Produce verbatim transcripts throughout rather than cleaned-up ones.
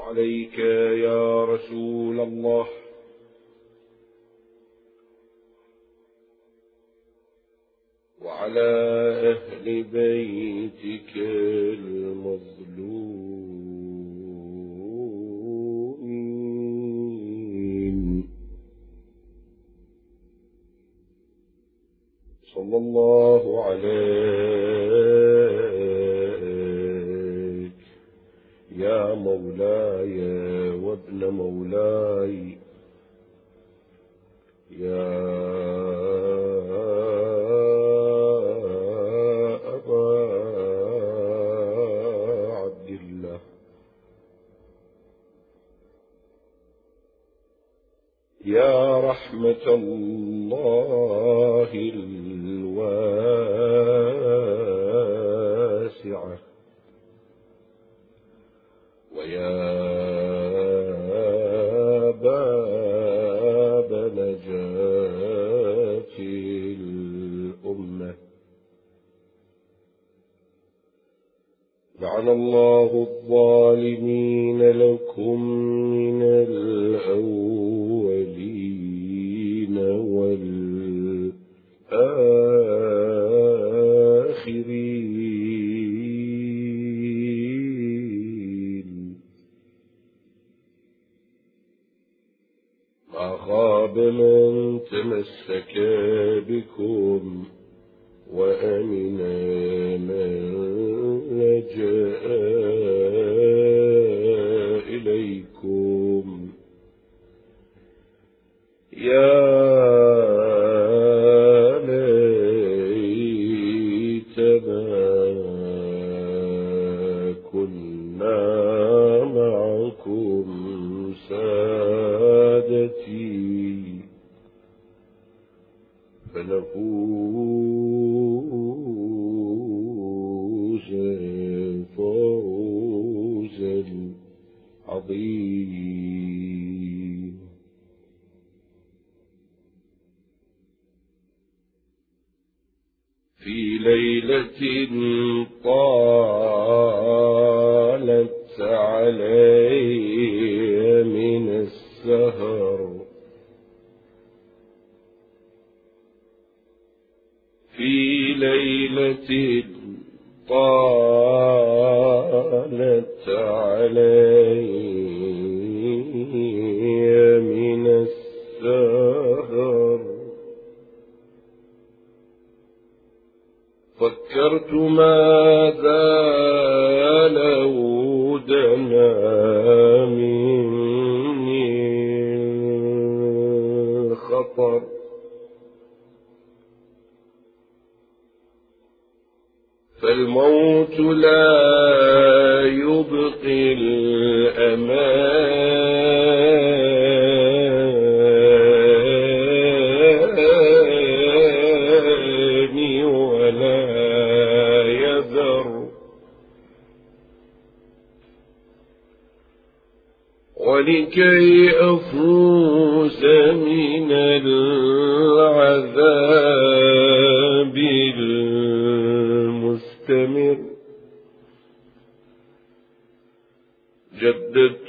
عليك يا رسول الله وعلى أهل بيتك المظلومين صلى الله عليك يا مولاي وابن مولاي يا يا رحمة الله الواسعة ويا باب نجاة الأمة لعن الله الظالمين لكم من الأولين والآخرين ما خاب من تمسك بكم وأمن من لجأ إليكم يا ليتنا كنا معكم سادتي فنفوز فوزا عظيما. في ليلة طالت علي من السهر في ليلة طالت علي من السهر فكرت ماذا لو دنا مني الخطر فالموت لا يبقي الأمان ولا يذر ولكي أفوز من العذاب المستمر جددت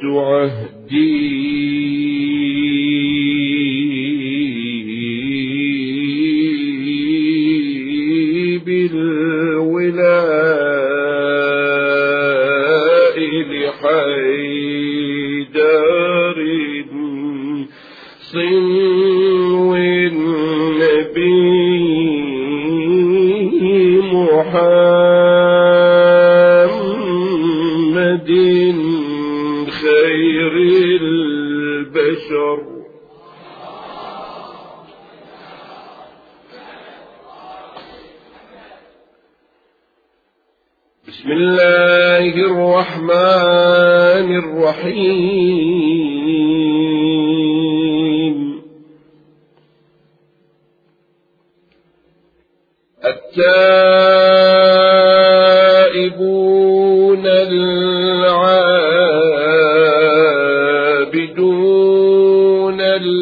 عهدي بالولاء لحيدر صنو النبي محمد خير البشر بسم الله الرحمن الرحيم التائبون العابدون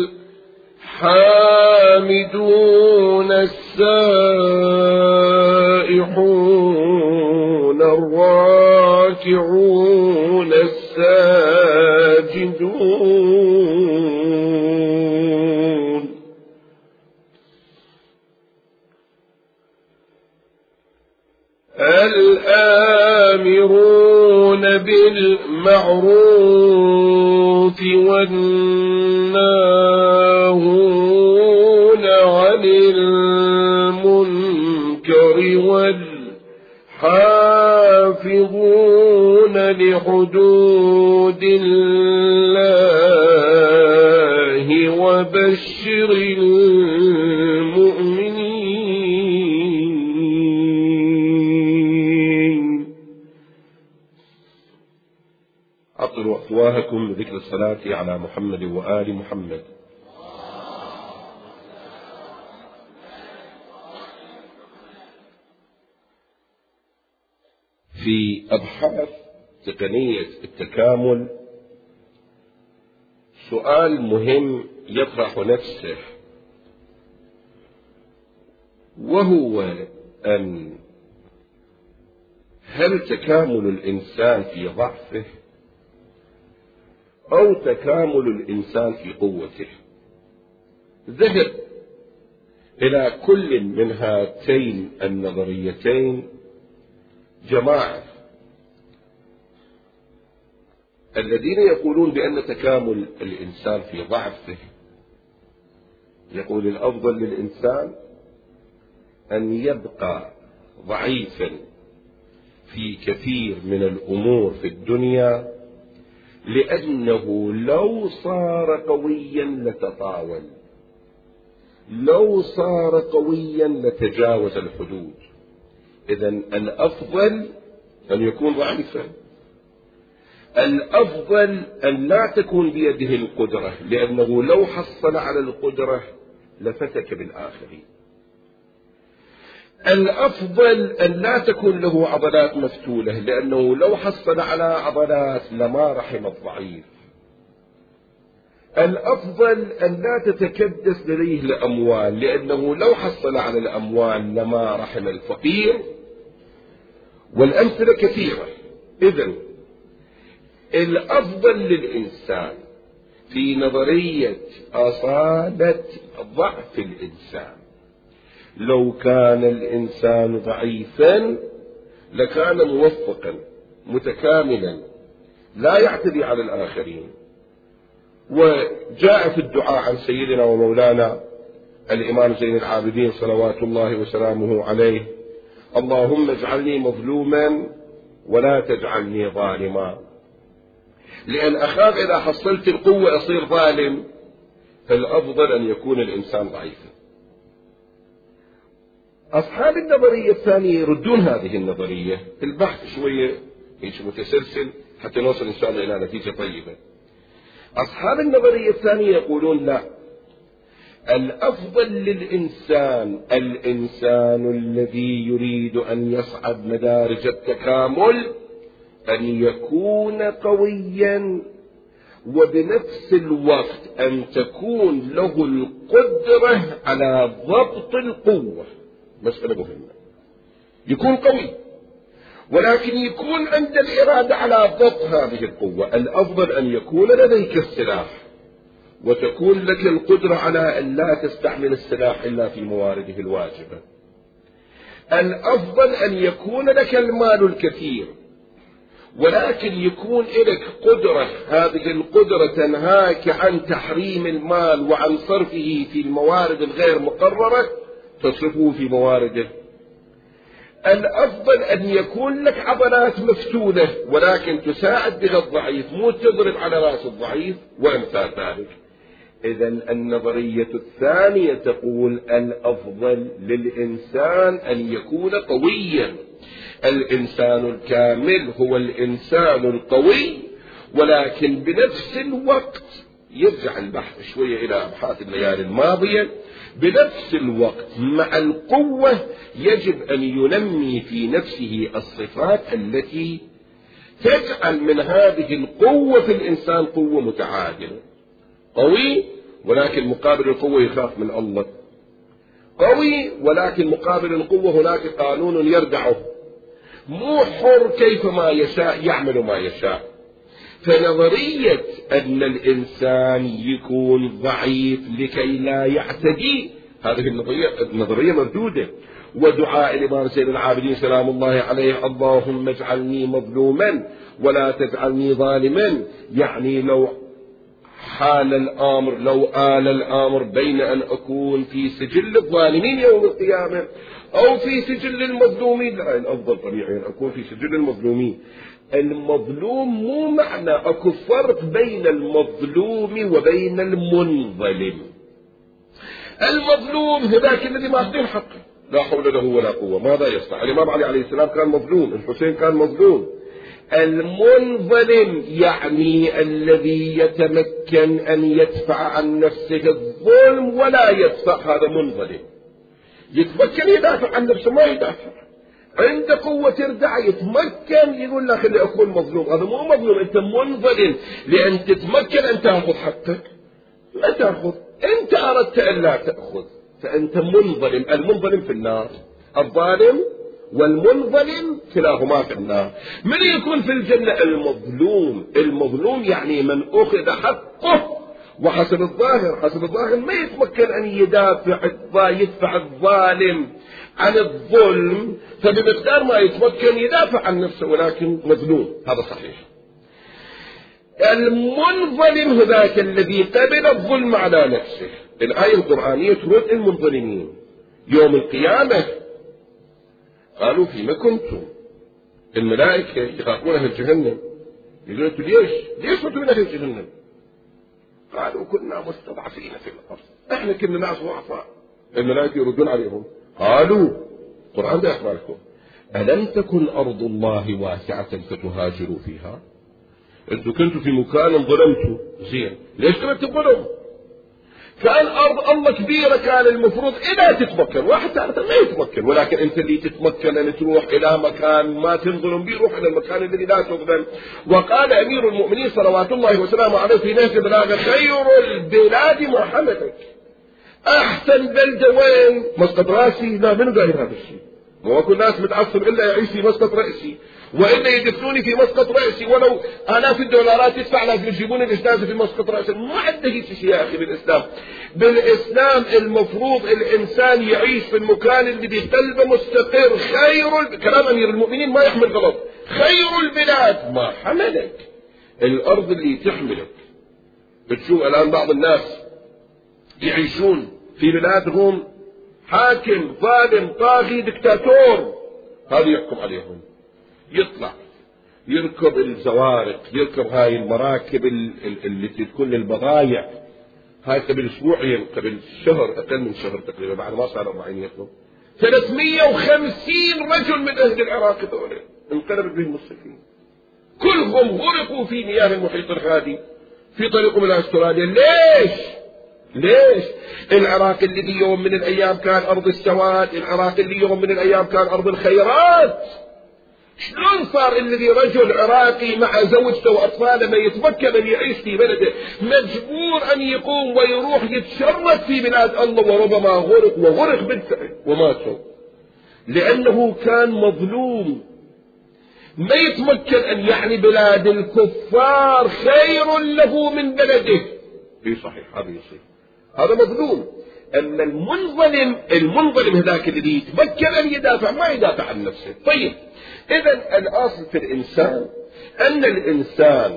الحامدون السائحون الراكعون السائحون ساجدون الآمرون بالمعروف والناهون عن المنكر والحافظون لحدود الله وبشر المؤمنين. أطلوا أفواهكم بذكر الصلاة على محمد وآل محمد. في أبحاث تقنية التكامل سؤال مهم يطرح نفسه، وهو أن هل تكامل الإنسان في ضعفه أو تكامل الإنسان في قوته؟ ذهب إلى كل من هاتين النظريتين جماعة. الذين يقولون بأن تكامل الإنسان في ضعفه، يقول الأفضل للإنسان أن يبقى ضعيفا في كثير من الأمور في الدنيا، لأنه لو صار قويا لتطاول، لو صار قويا لتجاوز الحدود. إذن الأفضل أن يكون ضعيفا، الأفضل أن لا تكون بيده القدرة، لأنه لو حصل على القدرة لفتك بالآخرين. الأفضل أن لا تكون له عضلات مفتولة، لأنه لو حصل على عضلات لما رحم الضعيف. الأفضل أن لا تتكدس لديه الأموال، لأنه لو حصل على الأموال لما رحم الفقير. والأمثلة كثيرة. إذن الأفضل للإنسان في نظرية أصالة ضعف الإنسان، لو كان الإنسان ضعيفا لكان موفقا متكاملا لا يعتدي على الآخرين. وجاء في الدعاء عن سيدنا ومولانا الإمام زين العابدين صلوات الله وسلامه عليه: اللهم اجعلني مظلوما ولا تجعلني ظالما، لأن أخاف إذا حصلت القوة أصير ظالم. فالأفضل أن يكون الإنسان ضعيفا. أصحاب النظرية الثانية يردون هذه النظرية. البحث شوية مش متسلسل حتى نوصل إن شاء الله إلى نتيجة طيبة. أصحاب النظرية الثانية يقولون لا، الأفضل للإنسان الإنسان الذي يريد أن يصعد مدارج التكامل أن يكون قويا، وبنفس الوقت أن تكون له القدرة على ضبط القوة. مسألة مهمة، يكون قوي ولكن يكون عند الإرادة على ضبط هذه القوة. الأفضل أن يكون لديك السلاح وتكون لك القدرة على أن لا تستعمل السلاح إلا في موارده الواجبة. الأفضل أن يكون لك المال الكثير ولكن يكون لك قدرة، هذه القدرة تنهاك عن تحريم المال وعن صرفه في الموارد الغير مقررة، تصرفه في موارده. الأفضل أن يكون لك عضلات مفتولة ولكن تساعد بها الضعيف، مو تضرب على رأس الضعيف وأمثال ذلك. إذن النظرية الثانية تقول الأفضل للإنسان أن يكون قويا. الإنسان الكامل هو الإنسان القوي، ولكن بنفس الوقت يرجع البحث شوية إلى أبحاث الليالي الماضية. بنفس الوقت مع القوة يجب أن ينمي في نفسه الصفات التي تجعل من هذه القوة في الإنسان قوة متعادلة. قوي ولكن مقابل القوة يخاف من الله، قوي ولكن مقابل القوة هناك قانون يردعه، مو حر كيفما يشاء يعمل ما يشاء. فنظرية أن الإنسان يكون ضعيف لكي لا يعتدي، هذه النظرية النظرية مردودة. ودعاء الإمام زين العابدين سلام الله عليه: اللهم اجعلني مظلوما ولا تجعلني ظالما، يعني لو حال الأمر لو آل الأمر بين أن أكون في سجل الظالمين يوم القيامة أو في سجل المظلومين، لا، الأفضل طبيعي أن أكون في سجل المظلومين. المظلوم مو معنى أكو فرق بين المظلوم وبين المنظلم. المظلوم هذاك الذي ماخذين حقه لا حول له ولا قوة، ماذا يصنع؟ الإمام علي عليه السلام كان مظلوم، الحسين كان مظلوم. المنظلم يعني الذي يتمكن أن يدفع عن نفسه الظلم ولا يدفع، هذا منظلم. يتمكن يدافع عن نفسه، ما يدافع، عنده قوة تردع، يتمكن يقول لا خلي أكون مظلوم. هذا مو مظلوم، أنت منظلم، لأن تتمكن أن تأخذ حقك لا تأخذ، أنت أردت أن لا تأخذ، فأنت منظلم. المنظلم في النار، الظالم والمنظلم كلاهما في النار. من يكون في الجنة؟ المظلوم. المظلوم يعني من أخذ حقه، وحسب الظاهر حسب الظاهر ما يتمكن أن يدافع يدفع الظالم عن الظلم، فبمقدار ما يتمكن يدافع عن نفسه، ولكن مظلوم، هذا صحيح. المنظلم هذاك الذي قبل الظلم على نفسه. الآية القرآنية ترد المنظلمين يوم القيامة قالوا فيما كنتم، الملائكة يخافون أهل جهنم، يقولون ليش ليش أنتم من أهل جهنم؟ قالوا كنا مستضعفين في الأرض، احنا كنا ناس ضعفاء. الملائكة يردون عليهم قالوا، القرآن ده أخباركم: ألم تكن أرض الله واسعة فتهاجروا فيها؟ أنتم كنتوا في مكان ظلمتوا، زين، ليش كنتوا تظلموا؟ كان أرض الله كبيرة، كان المفروض إذا تتمكن، واحد تعرف ما يتمكن، ولكن أنت اللي تتمكن أن تروح إلى مكان ما تنظلم به، روح إلى المكان الذي لا تظلم. وقال أمير المؤمنين صلوات الله وسلامه عليه في نهج بلاغة: خير البلاد ما حملك. أحسن بلدة وين؟ مسقط راسي؟ لا، من قال هذا الشيء؟ مو كل الناس متعصب إلا يعيش في مسقط رأسي، وإلا يدفنوني في مسقط رأسي، ولو آلاف الدولارات يدفع لازم يجيبون الإجازة في مسقط رأسي. ما عنده هيك شيء يا أخي بالإسلام. بالإسلام المفروض الإنسان يعيش في المكان اللي قلبه مستقر. خير ال... كلام أمير المؤمنين ما يحمل غلط. خير البلاد ما حملك، الأرض اللي تحملك. بتشوف الآن بعض الناس يعيشون في بلادهم حاكم ظالم طاغي دكتاتور، هذا يحكم عليهم، يطلع يركب الزوارق، يركب هاي المراكب اللي تكون للبضائع. هاي قبل اسبوعين، قبل شهر، اقل من شهر تقريبا، بعد ما صار أربعين يوم، ثلاثمية وخمسين رجل من اهل العراق دول انقلبت بهم السفينة، كلهم غرقوا في مياه المحيط الهادي في طريقهم الى استراليا. ليش؟ ليش؟ العراق اللي يوم من الايام كان ارض السواد، العراق اللي يوم من الايام كان ارض الخيرات، شلون صار الذي رجل عراقي مع زوجته واطفاله ما يتمكن ان يعيش في بلده، مجبور ان يقوم ويروح يتشرد في بلاد الله، وربما غرق وغرق بالفعل وماتوا، لانه كان مظلوم. ما يتمكن ان يعني بلاد الكفار خير له من بلده. اي صحيح، هذا يصير، هذا مظلوم. اما المنظلم، المنظلم هذاك الذي يتمكن ان يدافع، ما يدافع عن نفسه. طيب، إذا الأصل في الإنسان أن الإنسان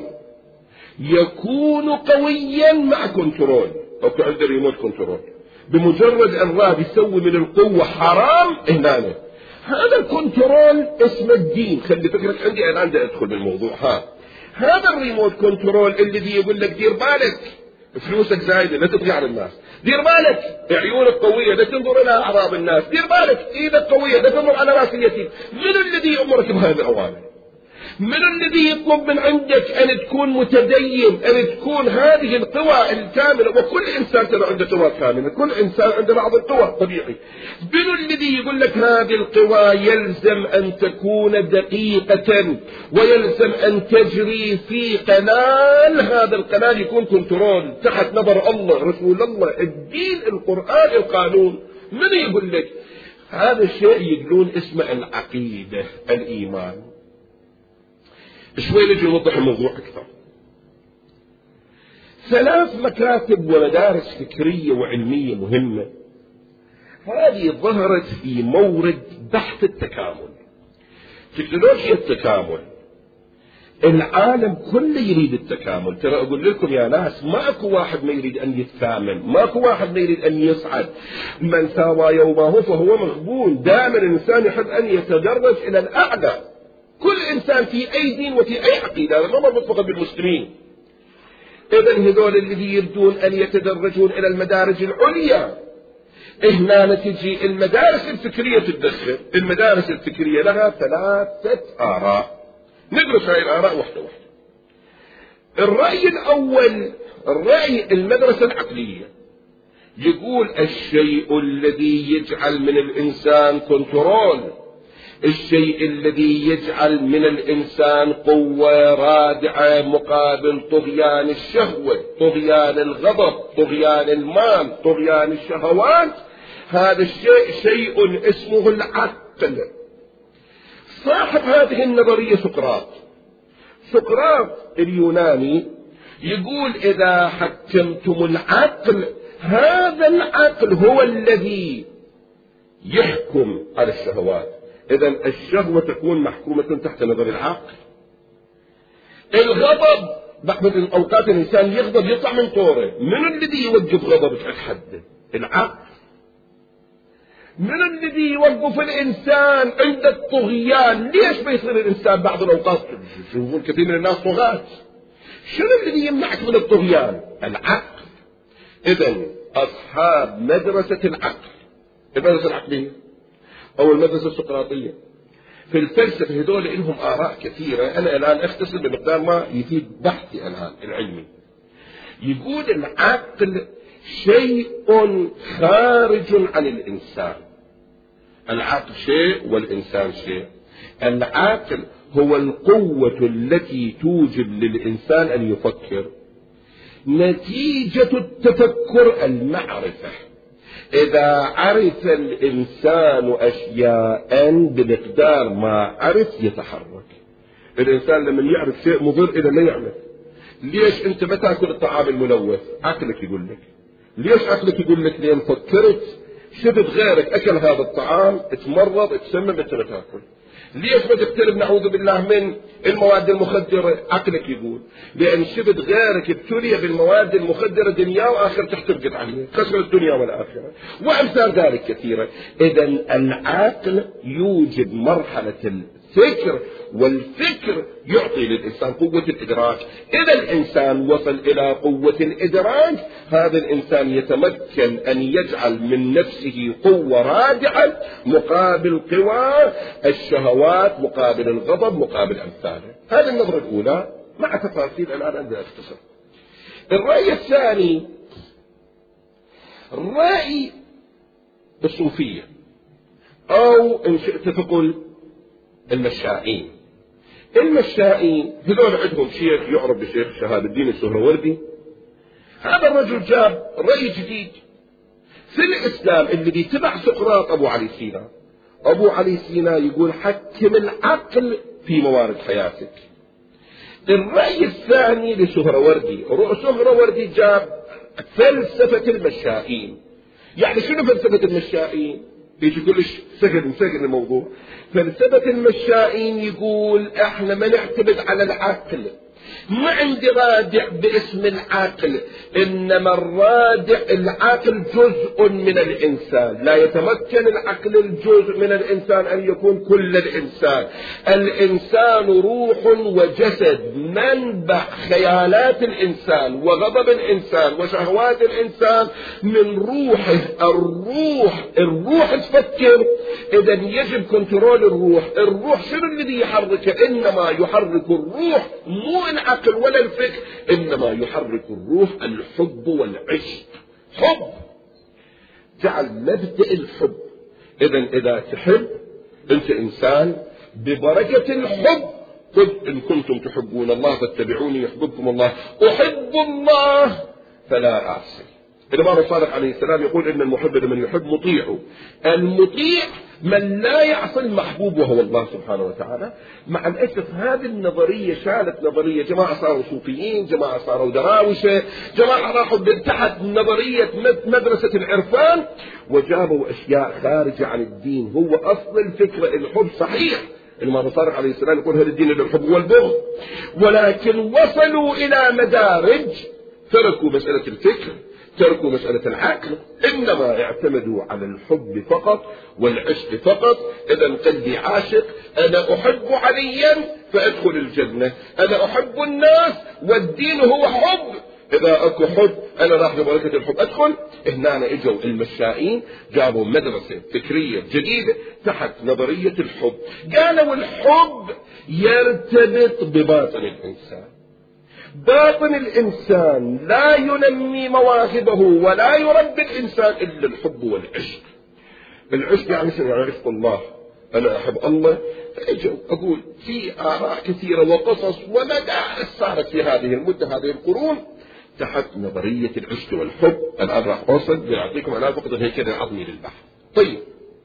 يكون قويا مع كنترول، أو عنده ريموت كنترول. بمجرد أن راد يسوي من القوة حرام هنا، هذا الكنترول اسمه الدين. خلي فكرك عندي، أنا عندي أدخل بالموضوع. ها هذا الريموت كنترول الذي يقول لك دير بالك فلوسك زايدة لا تطغي على الناس، دير بالك عيونك قوية لا تنظر إلى أعراض الناس، دير بالك إيدك قوية لا تنظر على رأس اليتيم. من الذي يأمرك بهذه الأوامر؟ من الذي يطلب من عندك أن تكون متدين، أن تكون هذه القوى الكاملة؟ وكل إنسان ترى عنده قوى كاملة، كل إنسان عنده بعض القوى طبيعي. من الذي يقول لك هذه القوى يلزم أن تكون دقيقة، ويلزم أن تجري في قنال، هذا القنال يكون كنترول تحت نظر الله، رسول الله، الدين، القرآن، القانون. من يقول لك هذا الشيء؟ يقولون اسمه العقيدة، الإيمان. شوي نجي نوضح الموضوع أكثر. ثلاث مكاتب ومدارس فكرية وعلمية مهمة، هذه ظهرت في مورد بحث التكامل، تكنولوجيا التكامل. العالم كله يريد التكامل. ترى أقول لكم يا ناس، ماكو واحد ما يريد أن يتكامل، ماكو واحد ما يريد أن يصعد. من ساوى يومه فهو مغبون. دائما الإنسان يحب أن يتدرج إلى الأعلى. كل إنسان في أي دين وفي أي عقيدة، هذا ما مربوط فقط بالمسلمين. إذن هذول الذي يريدون أن يتدرجون إلى المدارج العليا. هنا تجي المدارس الفكرية تتدخل. المدارس الفكرية لها ثلاثة آراء، ندرس هاي الآراء واحدة واحدة. الرأي الأول الرأي المدرسة العقلية، يقول الشيء الذي يجعل من الإنسان كنترول، الشيء الذي يجعل من الإنسان قوة رادعة مقابل طغيان الشهوة، طغيان الغضب، طغيان المال، طغيان الشهوات، هذا الشيء شيء اسمه العقل. صاحب هذه النظرية سقراط. سقراط اليوناني يقول إذا حكمتم العقل، هذا العقل هو الذي يحكم على الشهوات. إذن الشهوة تكون محكومة تحت نظر العقل. الغضب بعض الأوقات الإنسان يغضب يطلع من طوره، من الذي يوقف غضبك عند حده؟ العقل. من الذي يوقف الإنسان عند الطغيان؟ ليش بيصير الإنسان بعض الأوقات يشوفون كثير من الناس طغاة؟ شنو الذي يمنعك من الطغيان؟ العقل. إذن أصحاب مدرسة العقل، المدرسة العقلية أو المدرسة السقراطية، في الفلسفة هذول لهم آراء كثيرة. أنا الآن أختصر بمقدار ما يفيد بحثي الآن العلمي. يقول العقل شيء خارج عن الإنسان. العقل شيء والإنسان شيء. العقل هو القوة التي توجب للإنسان أن يفكر، نتيجة التفكر المعرفة. إذا عرف الإنسان أشياء بمقدار ما عرف يتحرك. الإنسان لما يعرف شيء مضر إذا ما يعمل. ليش أنت ما تأكل الطعام الملوث؟ عقلك يقول لك. ليش عقلك يقول لك؟ لأن فكرت شفت غيرك أكل هذا الطعام اتمرض اتسمم أنت ما تأكل. ليش ما تقترب نعوذ بالله من المواد المخدرة؟ عقلك يقول لأن شفت غيرك ابتلي بالمواد المخدرة دنيا وآخر تحترقت عليه، خسر الدنيا والآخرة وأمثال ذلك كثيرة. إذن العقل يوجد مرحلة الفكر، والفكر يعطي للإنسان قوة الإدراك. إذا الإنسان وصل إلى قوة الإدراك، هذا الإنسان يتمكن أن يجعل من نفسه قوة رادعة مقابل قوى الشهوات، مقابل الغضب، مقابل أمثاله. هذه النظرة الأولى مع تفاصيل الآن أنا أختصر. الرأي الثاني الرأي الصوفية، أو إن شئت فقل المشائين. المشائين هذول عندهم شيخ يعرف بشيخ شهاب الدين السهروردي. هذا الرجل جاب رأي جديد في الإسلام الذي تبع سقراط أبو علي سينا. أبو علي سينا يقول حكم العقل في موارد حياتك. الرأي الثاني لسهروردي، سهروردي جاب فلسفة المشائين. يعني شنو فلسفة المشائين؟ بيجي كلش سهل مسهل الموضوع. فلسفة المشائين يقول احنا ما نعتمد على العقل، ما عندي رادع باسم العقل، انما الرادع العقل جزء من الانسان، لا يتمكن العقل الجزء من الانسان ان يكون كل الانسان. الانسان روح وجسد، منبع خيالات الانسان وغضب الانسان وشهوات الانسان من روحه. الروح الروح تفكر، اذا يجب كنترول الروح. الروح شنو الذي يحركه؟ انما يحرك الروح مو العقل ولا الفكر، انما يحرك الروح الحب والعشق. حب جعل مبدأ الحب. اذا اذا تحب انت انسان ببركة الحب. قل ان كنتم تحبون الله فاتبعوني يحببكم الله. احب الله فلا اعصي. الإمام الصادق عليه السلام يقول إن المحب لمن يحب مطيعه. المطيع من لا يعصي المحبوب وهو الله سبحانه وتعالى. مع الأسف هذه النظرية شالت نظرية، جماعة صاروا صوفيين، جماعة صاروا دراوشة، جماعة راحوا تحت نظرية مدرسة العرفان وجابوا أشياء خارجة عن الدين. هو أصل الفكرة الحب صحيح، الإمام الصادق عليه السلام يقول هذا الدين للحب والبغض، ولكن وصلوا إلى مدارج تركوا مسألة الفكر، تركوا مسألة العقل، إنما اعتمدوا على الحب فقط والعشق فقط. إذا قلبي عاشق، أنا أحب عليا فأدخل الجنة، أنا أحب الناس والدين هو حب، إذا أكو حب أنا راح ببركة الحب أدخل. هنا إجوا المشائين جابوا مدرسة فكرية جديدة تحت نظرية الحب، قالوا الحب يرتبط بباطن الإنسان. باطن الإنسان لا ينمي مواهبه ولا يربي الإنسان إلا الحب والعشق. العشق يعني شنو؟ يعني عشق الله، أنا أحب الله. فأجوا أقول في آراء كثيرة وقصص ومدارس صارت في هذه المدة، هذه القرون، تحت نظرية العشق والحب. الآن راح أوصل بأعطيكم على فقط الهيكل العظمي للبحث. طيب،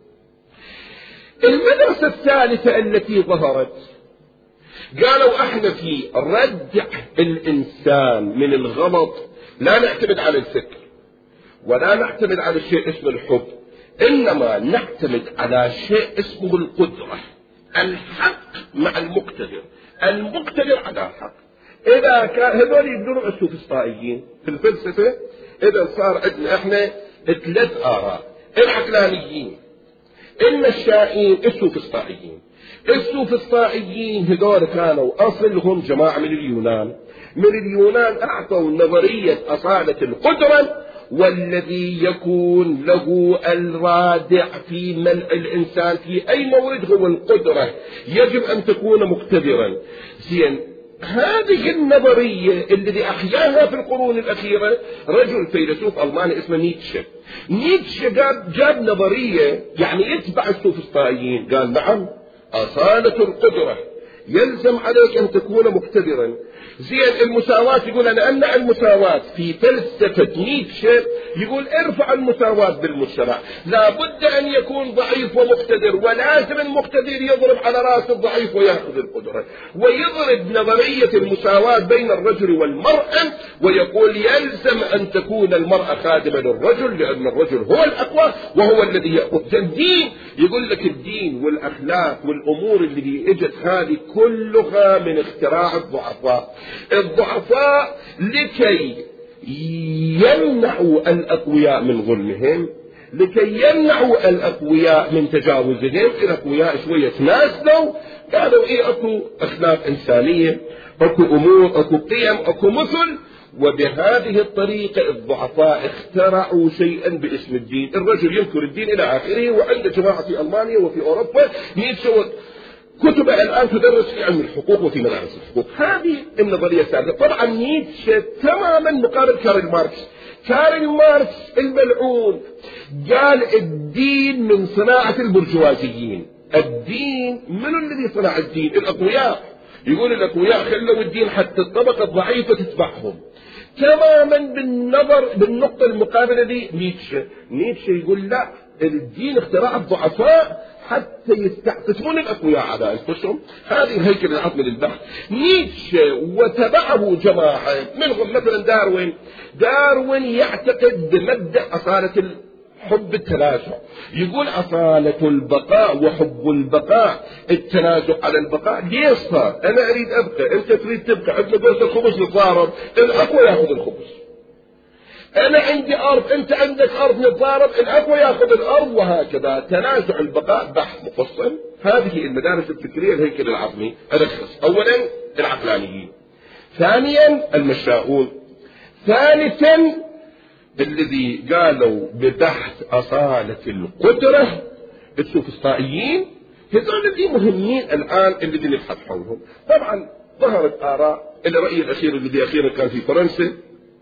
المدرسة الثالثة التي ظهرت قالوا احنا في ردع الإنسان من الغلط لا نعتمد على الفكر ولا نعتمد على شيء اسمه الحب، إنما نعتمد على شيء اسمه القدرة، الحق مع المقتدر، المقتدر على الحق. إذا كان هذول يقولون السوفسطائيين في الفلسفة، إذا صار عندنا إحنا ثلاث آراء: العقلانيين، المشائين، السوفسطائيين. السوفسطائيين هذول كانوا أصلهم جماعة من اليونان، من اليونان أعطوا نظرية أصالة القدرة، والذي يكون له الرادع في منع الإنسان في أي مورد هو القدرة، يجب أن تكون مقتدرا. زين، هذه النظرية الذي أحياها في القرون الأخيرة رجل فيلسوف ألماني اسمه نيتشه. نيتشه جاب, جاب نظرية يعني يتبع السوفسطائيين، قال نعم أصالة القدرة يلزم عليك أن تكون مقتدرا. زين، المساواة يقول أنا أمنع المساواة في فلسفة نيتشه، يقول ارفع المساواة بالمجتمع، لا بد أن يكون ضعيف ومقتدر، ولازم المقتدر يضرب على رأس الضعيف ويأخذ القدرة، ويضرب نظرية المساواة بين الرجل والمرأة، ويقول يلزم أن تكون المرأة خادمة للرجل لأن الرجل هو الأقوى وهو الذي يأخذ. الدين يقول لك الدين والأخلاق والأمور اللي اجت هذه كلها من اختراع الضعفاء. الضعفاء لكي يمنعوا الأقوياء من ظلمهم، لكي يمنعوا الأقوياء من تجاوزهم، الأقوياء شوية تنازلوا، قالوا إيه أكو أخلاق إنسانية، أكو أمور، أكو قيم، أكو مثل، وبهذه الطريقة الضعفاء اخترعوا شيئا باسم الدين. الرجل ينكر الدين إلى آخره، وعند جماعة في ألمانيا وفي أوروبا نيتشه كتب الآن تدرس في علم الحقوق وفي مدارس الحقوق. هذه النظرية الثالثة. طبعا نيتشه تماما مقابل كارل ماركس. كارل ماركس الملعون قال الدين من صناعة البرجوازيين. الدين من الذي صنع الدين؟ الأقوياء. يقول الأقوياء خلوا الدين حتى الطبقة الضعيفة تتبعهم. تماما بالنظر بالنقطة المقابلة دي نيتشه. نيتشه يقول لا، الدين اختراع الضعفاء حتى يستعطفون الأقوياء على أنفسهم. هذه هيكل العظم للبحث. نيتشه وتبعه جماعة منهم مثلا داروين. داروين يعتقد بمبدأ أصالة حب التنازع، يقول أصالة البقاء وحب البقاء، التنازع على البقاء. ليش صار؟ أنا أريد أبقى، أنت تريد تبقى، عندنا قرص الخبز نتضارب، الأقوى يأخذ الخبز. أنا عندي أرض، أنت عندك أرض نتضارب، الأقوى يأخذ الأرض، وهكذا. تنازع البقاء بحث مفصل. هذه المدارس الفكرية الهيكل العظمي. ألخص: أولا العقلانيين، ثانيا المشاؤون، ثالثا الذي قالوا ببحث أصالة القدرة السوفسطائيين. هذول اللي مهمين الآن اللي نبحث حولهم. طبعا ظهرت آراء. الرأي الأخير الذي أخيرا كان في فرنسا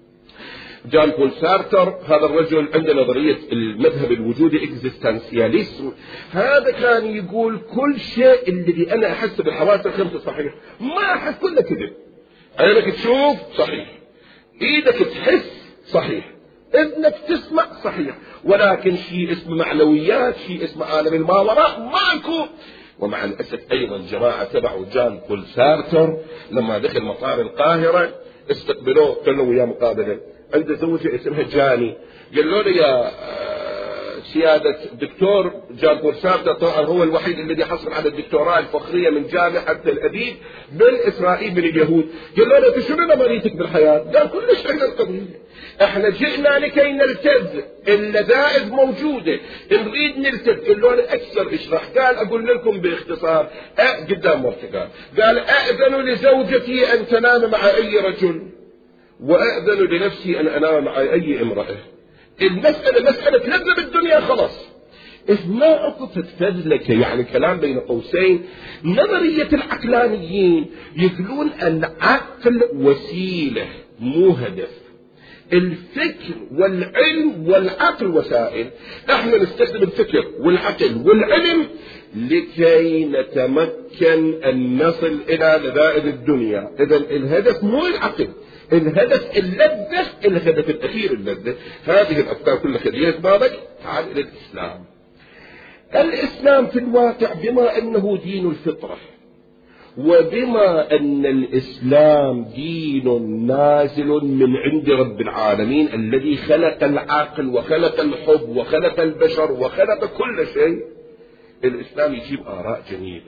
جان بول سارتر، هذا الرجل عنده نظرية المذهب الوجودي إكزيستانسياليسم. هذا كان يقول كل شيء الذي أنا أحس بالحواس الخمسة صحيح، ما أحس كله كذب. عينك تشوف صحيح، إيدك تحس صحيح، إذنك تسمع صحيح، ولكن شيء اسمه معنويات، شيء اسمه عالم الماوراء ماكو. ومع الأسف أيضا جماعة تبعوا جان بول سارتر لما دخل مطار القاهرة استقبلوه، قال له ويا مقابلة عنده زوجة اسمها جاني، قال له يا سيادة الدكتور جان بول سارتر طبعا هو الوحيد الذي حصل على الدكتوراه الفخرية من جامعة تل أبيب بالإسرائيل من اليهود، قال له أنت شنو نظريتك بالحياة؟ قال كلش عندنا القضية، احنا جئنا لكي نلتز، اللذائذ موجودة نريد نلتز. قال له أنا أكثر اشرح، قال أقول لكم باختصار أه قدام مرتقال، قال أأذن لزوجتي أن تنام مع أي رجل وأأذن لنفسي أن أنام مع أي امرأة. المسألة مسألة لذة بالدنيا خلاص، ما أكو تتفذلك يعني كلام بين قوسين. نظرية العقلانيين يقولون العقل وسيلة مو هدف، الفكر والعلم والعقل وسائل، احنا نستخدم الفكر والعقل والعلم لكي نتمكن أن نصل إلى لذائذ الدنيا. إذا الهدف مو العقل، الهدف اللذة، الهدف الأخير اللذة. هذه الأفكار كلها خليها في بالك. تعال إلى الإسلام. الإسلام في الواقع بما أنه دين الفطرة، وبما أن الإسلام دين نازل من عند رب العالمين الذي خلق العقل وخلق الحب وخلق البشر وخلق كل شيء، الإسلام يجيب آراء جميلة.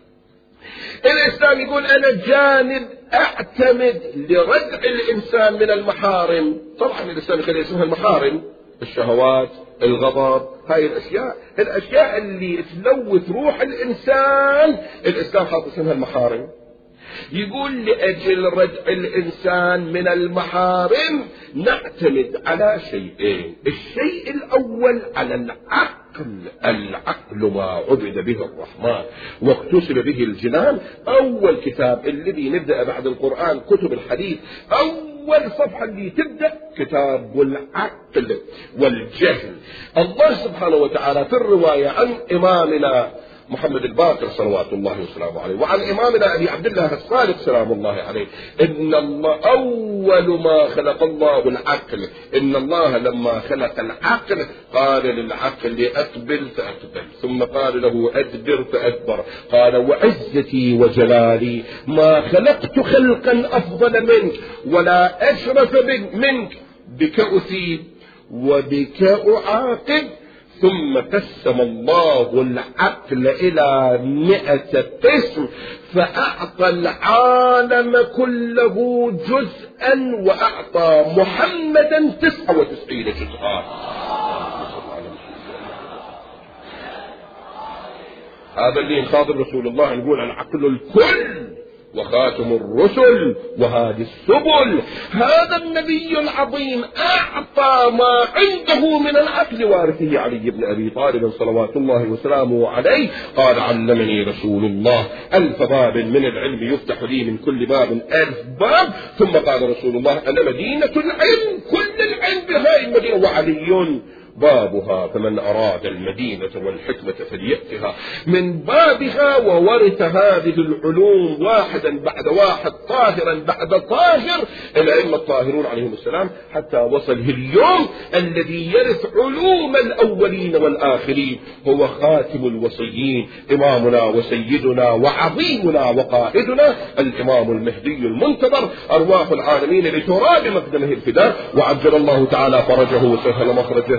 الإسلام يقول أنا جانب أعتمد لردع الإنسان من المحارم. طبعا الإسلام يخلي اسمها المحارم، الشهوات، الغضب، هاي الأشياء، الأشياء اللي تلوث روح الإنسان الإسلام حاط اسمها المحارم. يقول لأجل ردع الإنسان من المحارم نعتمد على شيئين. الشيء الأول على العقل، العقل ما عبد به الرحمن واقتسم به الجنان. أول كتاب الذي نبدأ بعد القرآن كتب الحديث، أول صفحة اللي تبدأ كتاب العقل والجهل. الله سبحانه وتعالى في الرواية عن إمامنا محمد الباقر صلوات الله وسلامه عليه وعن إمامنا أبي عبد الله الصادق سلام الله عليه إن الله أول ما خلق الله العقل، إن الله لما خلق العقل قال للعقل أقبل فأقبل، ثم قال له أدبر فأدبر، قال وعزتي وجلالي ما خلقت خلقا أفضل منك ولا أشرف منك، بك أثيب وبك أعاقب. ثم قسم الله العقل إلى مئة قسم فأعطى العالم كله جزءا وأعطى محمدا تسعة وتسعين جزءا. هذا اللي يخاطب رسول الله، نقول العقل الكل وخاتم الرسل وهذه السبل. هذا النبي العظيم أعطى ما عنده من العقل وارثه علي بن أبي طالب صلوات الله وسلامه عليه. قال علمني رسول الله ألف باب من العلم يفتح لي من كل باب ألف باب. ثم قال رسول الله أنا مدينة العلم، كل العلم بهاي المدينة وعلي بابها، فمن أراد المدينة والحكمة فليأتها من بابها. وورث هذه العلوم واحدا بعد واحد، طاهرا بعد طاهر، الأئمة الطاهرون عليهم السلام، حتى وصل اليوم الذي يرث علوم الأولين والآخرين هو خاتم الوصيين، إمامنا وسيدنا وعظيمنا وقائدنا الإمام المهدي المنتظر، أرواح العالمين لتراب مقدمه الفداء، وعجل الله تعالى فرجه وسهل مخرجه.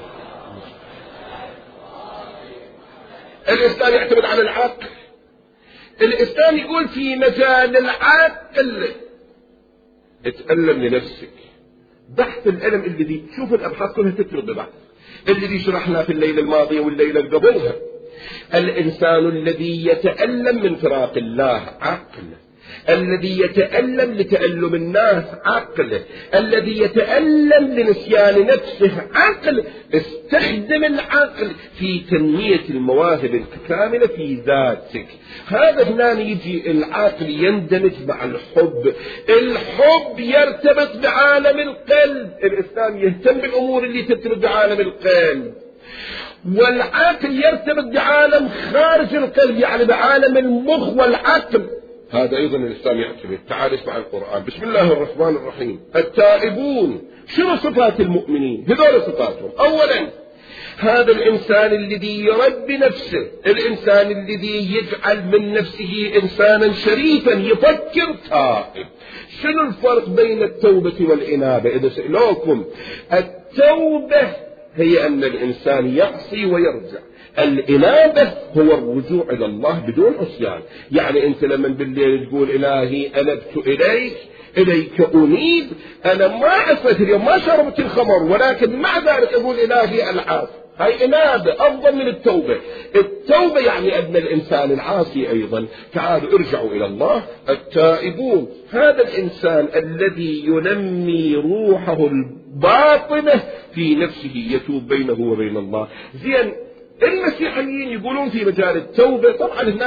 الإسلام يعتمد على العقل. الإسلام يقول في مجال العقل اتألم لنفسك. بحث العلم الذي شوف الأبحاث كلها تترد ببعض، الذي شرحنا في الليلة الماضية والليلة قبلها. الإنسان الذي يتألم من فراق الله عقل، الذي يتألم لتألم الناس عقل، الذي يتألم لنسيان نفسه عقل. استخدم العقل في تنمية المواهب الكاملة في ذاتك. هذا هنا يجي العقل يندمج مع الحب. الحب يرتبط بعالم القلب، الإسلام يهتم بالأمور اللي ترتبط بعالم القلب، والعقل يرتبط بعالم خارج القلب، يعني بعالم المخ والعقل. هذا أيضا الإسلام يعتمد. تعال اسمع القرآن. بسم الله الرحمن الرحيم. التائبون شنو صفات المؤمنين؟ هذول صفاتهم. أولا هذا الإنسان الذي يربي نفسه، الإنسان الذي يجعل من نفسه إنسانا شريفا يفكر تائب. شنو الفرق بين التوبة والإنابة؟ إذا سألوكم، التوبة هي أن الإنسان يعصي ويرجع، الإنابة هو الرجوع إلى الله بدون عصيان. يعني أنت لما بالليل تقول إلهي أنبت إليك، إليك أنيب، أنا ما عصيت اليوم، ما شربت الخمر، ولكن مع ذلك أقول إلهي العاف، هاي إنابة أفضل من التوبة. التوبة يعني أن الإنسان العاصي أيضا تعالوا ارجعوا إلى الله. التائبون هذا الإنسان الذي ينمي روحه الباطنة في نفسه، يتوب بينه وبين الله. زين المسيحيين يقولون في مجال التوبة، طبعا هنا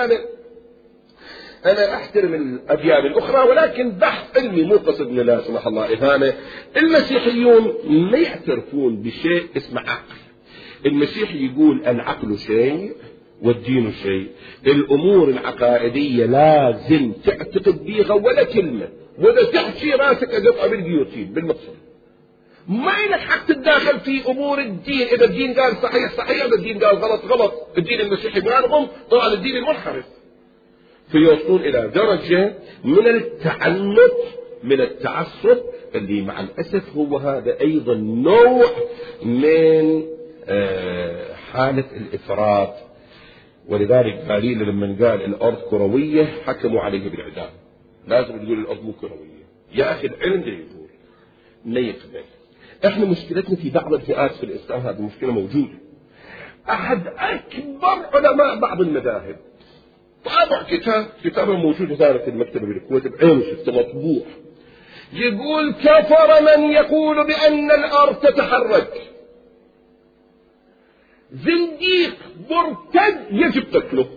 أنا أحترم الأديان الأخرى ولكن بحث علمي مو قصدنا لا سمح الله إهانة. المسيحيون ما يعترفون بشيء اسمه عقل. المسيحي يقول العقل شيء والدين شيء. الأمور العقائدية لازم تعتقد بيها ولا كلمة، وإذا تحكي راسك أقطع بالجيوتين بالمقصود. ما لك حق تتداخل في أمور الدين. إذا الدين قال صحيح صحيح، إذا الدين قال غلط غلط. الدين المسيحي مالهم طبعا الدين المنحرف. فيوصلون إلى درجة من التعنت، من التعصب، اللي مع الأسف هو هذا أيضا نوع من حالة الإفراط. ولذلك قاليل لما قال الأرض كروية حكموا عليه بالإعدام. لازم تقول الأرض مو كروية يا أخي، العلم ده يقول ما يقبل. احنا مشكلتنا في بعض الفئات في الإسلام، هذه المشكلة موجودة. أحد أكبر علماء بعض المذاهب طابع كتاب، كتابه موجود هذا في المكتبة بالكويت بعينه شفته مطبوع، يقول كفر من يقول بأن الأرض تتحرك. زنديق مرتد يجب تكله.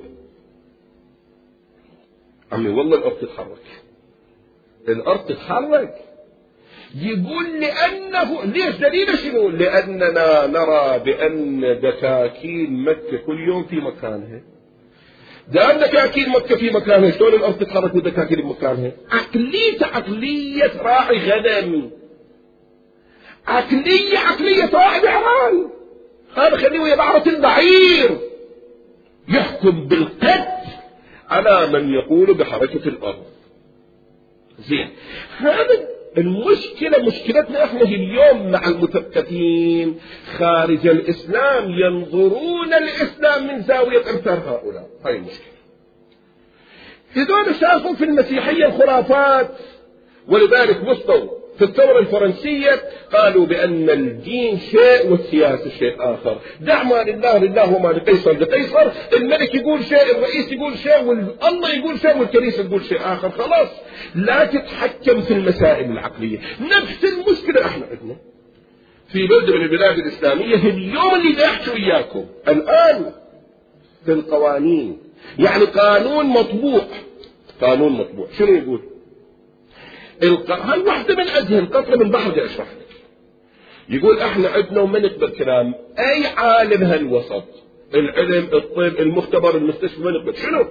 عمي والله الأرض تتحرك، الأرض تتحرك. يقول لأنه ليش؟ دليل شنو؟ لأننا نرى بأن دكاكين مكة كل يوم في مكانها. دام دكاكين مكة في مكانها، شلون الأرض تتحرك والدكاكين بمكانها؟ عقلية عقلية راعي غنم، عقلية عقلية راعي بعران. هذا خليه ويا بعرة البعير يحكم بالقتل على من يقول بحركة الأرض. زين، هذا المشكلة مشكلتنا احنا اليوم مع المثقفين خارج الإسلام، ينظرون الإسلام من زاوية أمثال هؤلاء. هاي المشكلة. هذول شافوا في المسيحية الخرافات، ولذلك وصلوا في الثورة الفرنسية قالوا بأن الدين شيء والسياسة شيء آخر. دع ما لله لله وما لقيصر لقيصر. الملك يقول شيء، الرئيس يقول شيء، والله يقول شيء، والكنيسة تقول شيء آخر. خلاص لا تتحكم في المسائل العقلية. نفس المشكلة احنا عندنا في بلد من البلاد الإسلامية اليوم اللي بيحكوا إياكم الآن في القوانين. يعني قانون مطبوع، قانون مطبوع شنو يقول؟ هاي واحدة من أذهن قطرة من بحر بدي أشرح لك. يقول احنا عندنا وما نقبل كلام أي عالم هالوسط، العلم، الطب، المختبر، المستشفى، ما نقبل. شنو؟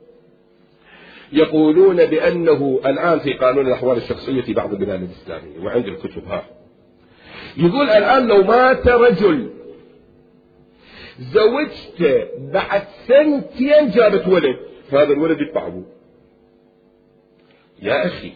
يقولون بأنه الآن في قانون الأحوال الشخصية في بعض البلاد الإسلامية وعند الكتب ها، يقول الآن لو مات رجل زوجته بعد سنتين جابت ولد، هذا الولد يدفع أبوه. يا أخي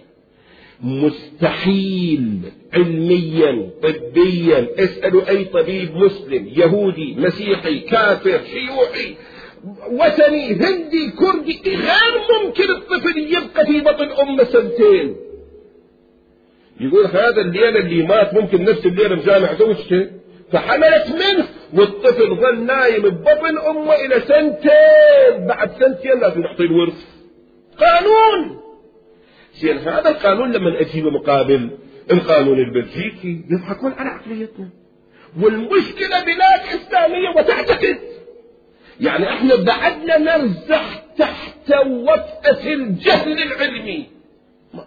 مستحيل علميا طبيا، اسألوا أي طبيب مسلم يهودي مسيحي كافر شيوعي وثني هندي كردي، غير ممكن الطفل يبقى في بطن أمه سنتين. يقول هذا الليلة اللي مات ممكن نفس الليلة مجامع زوجته فحملت منه، والطفل ظل نايم ببطن أمه إلى سنتين، بعد سنتين لازم نعطيه الورث. قانون. زين هذا القانون لما أجيبه مقابل القانون البلجيكي يضحكون على عقليتنا. والمشكلة بلاد إسلامية وتعتقد، يعني احنا بعدنا نرزح تحت وطأة الجهل العلمي. ما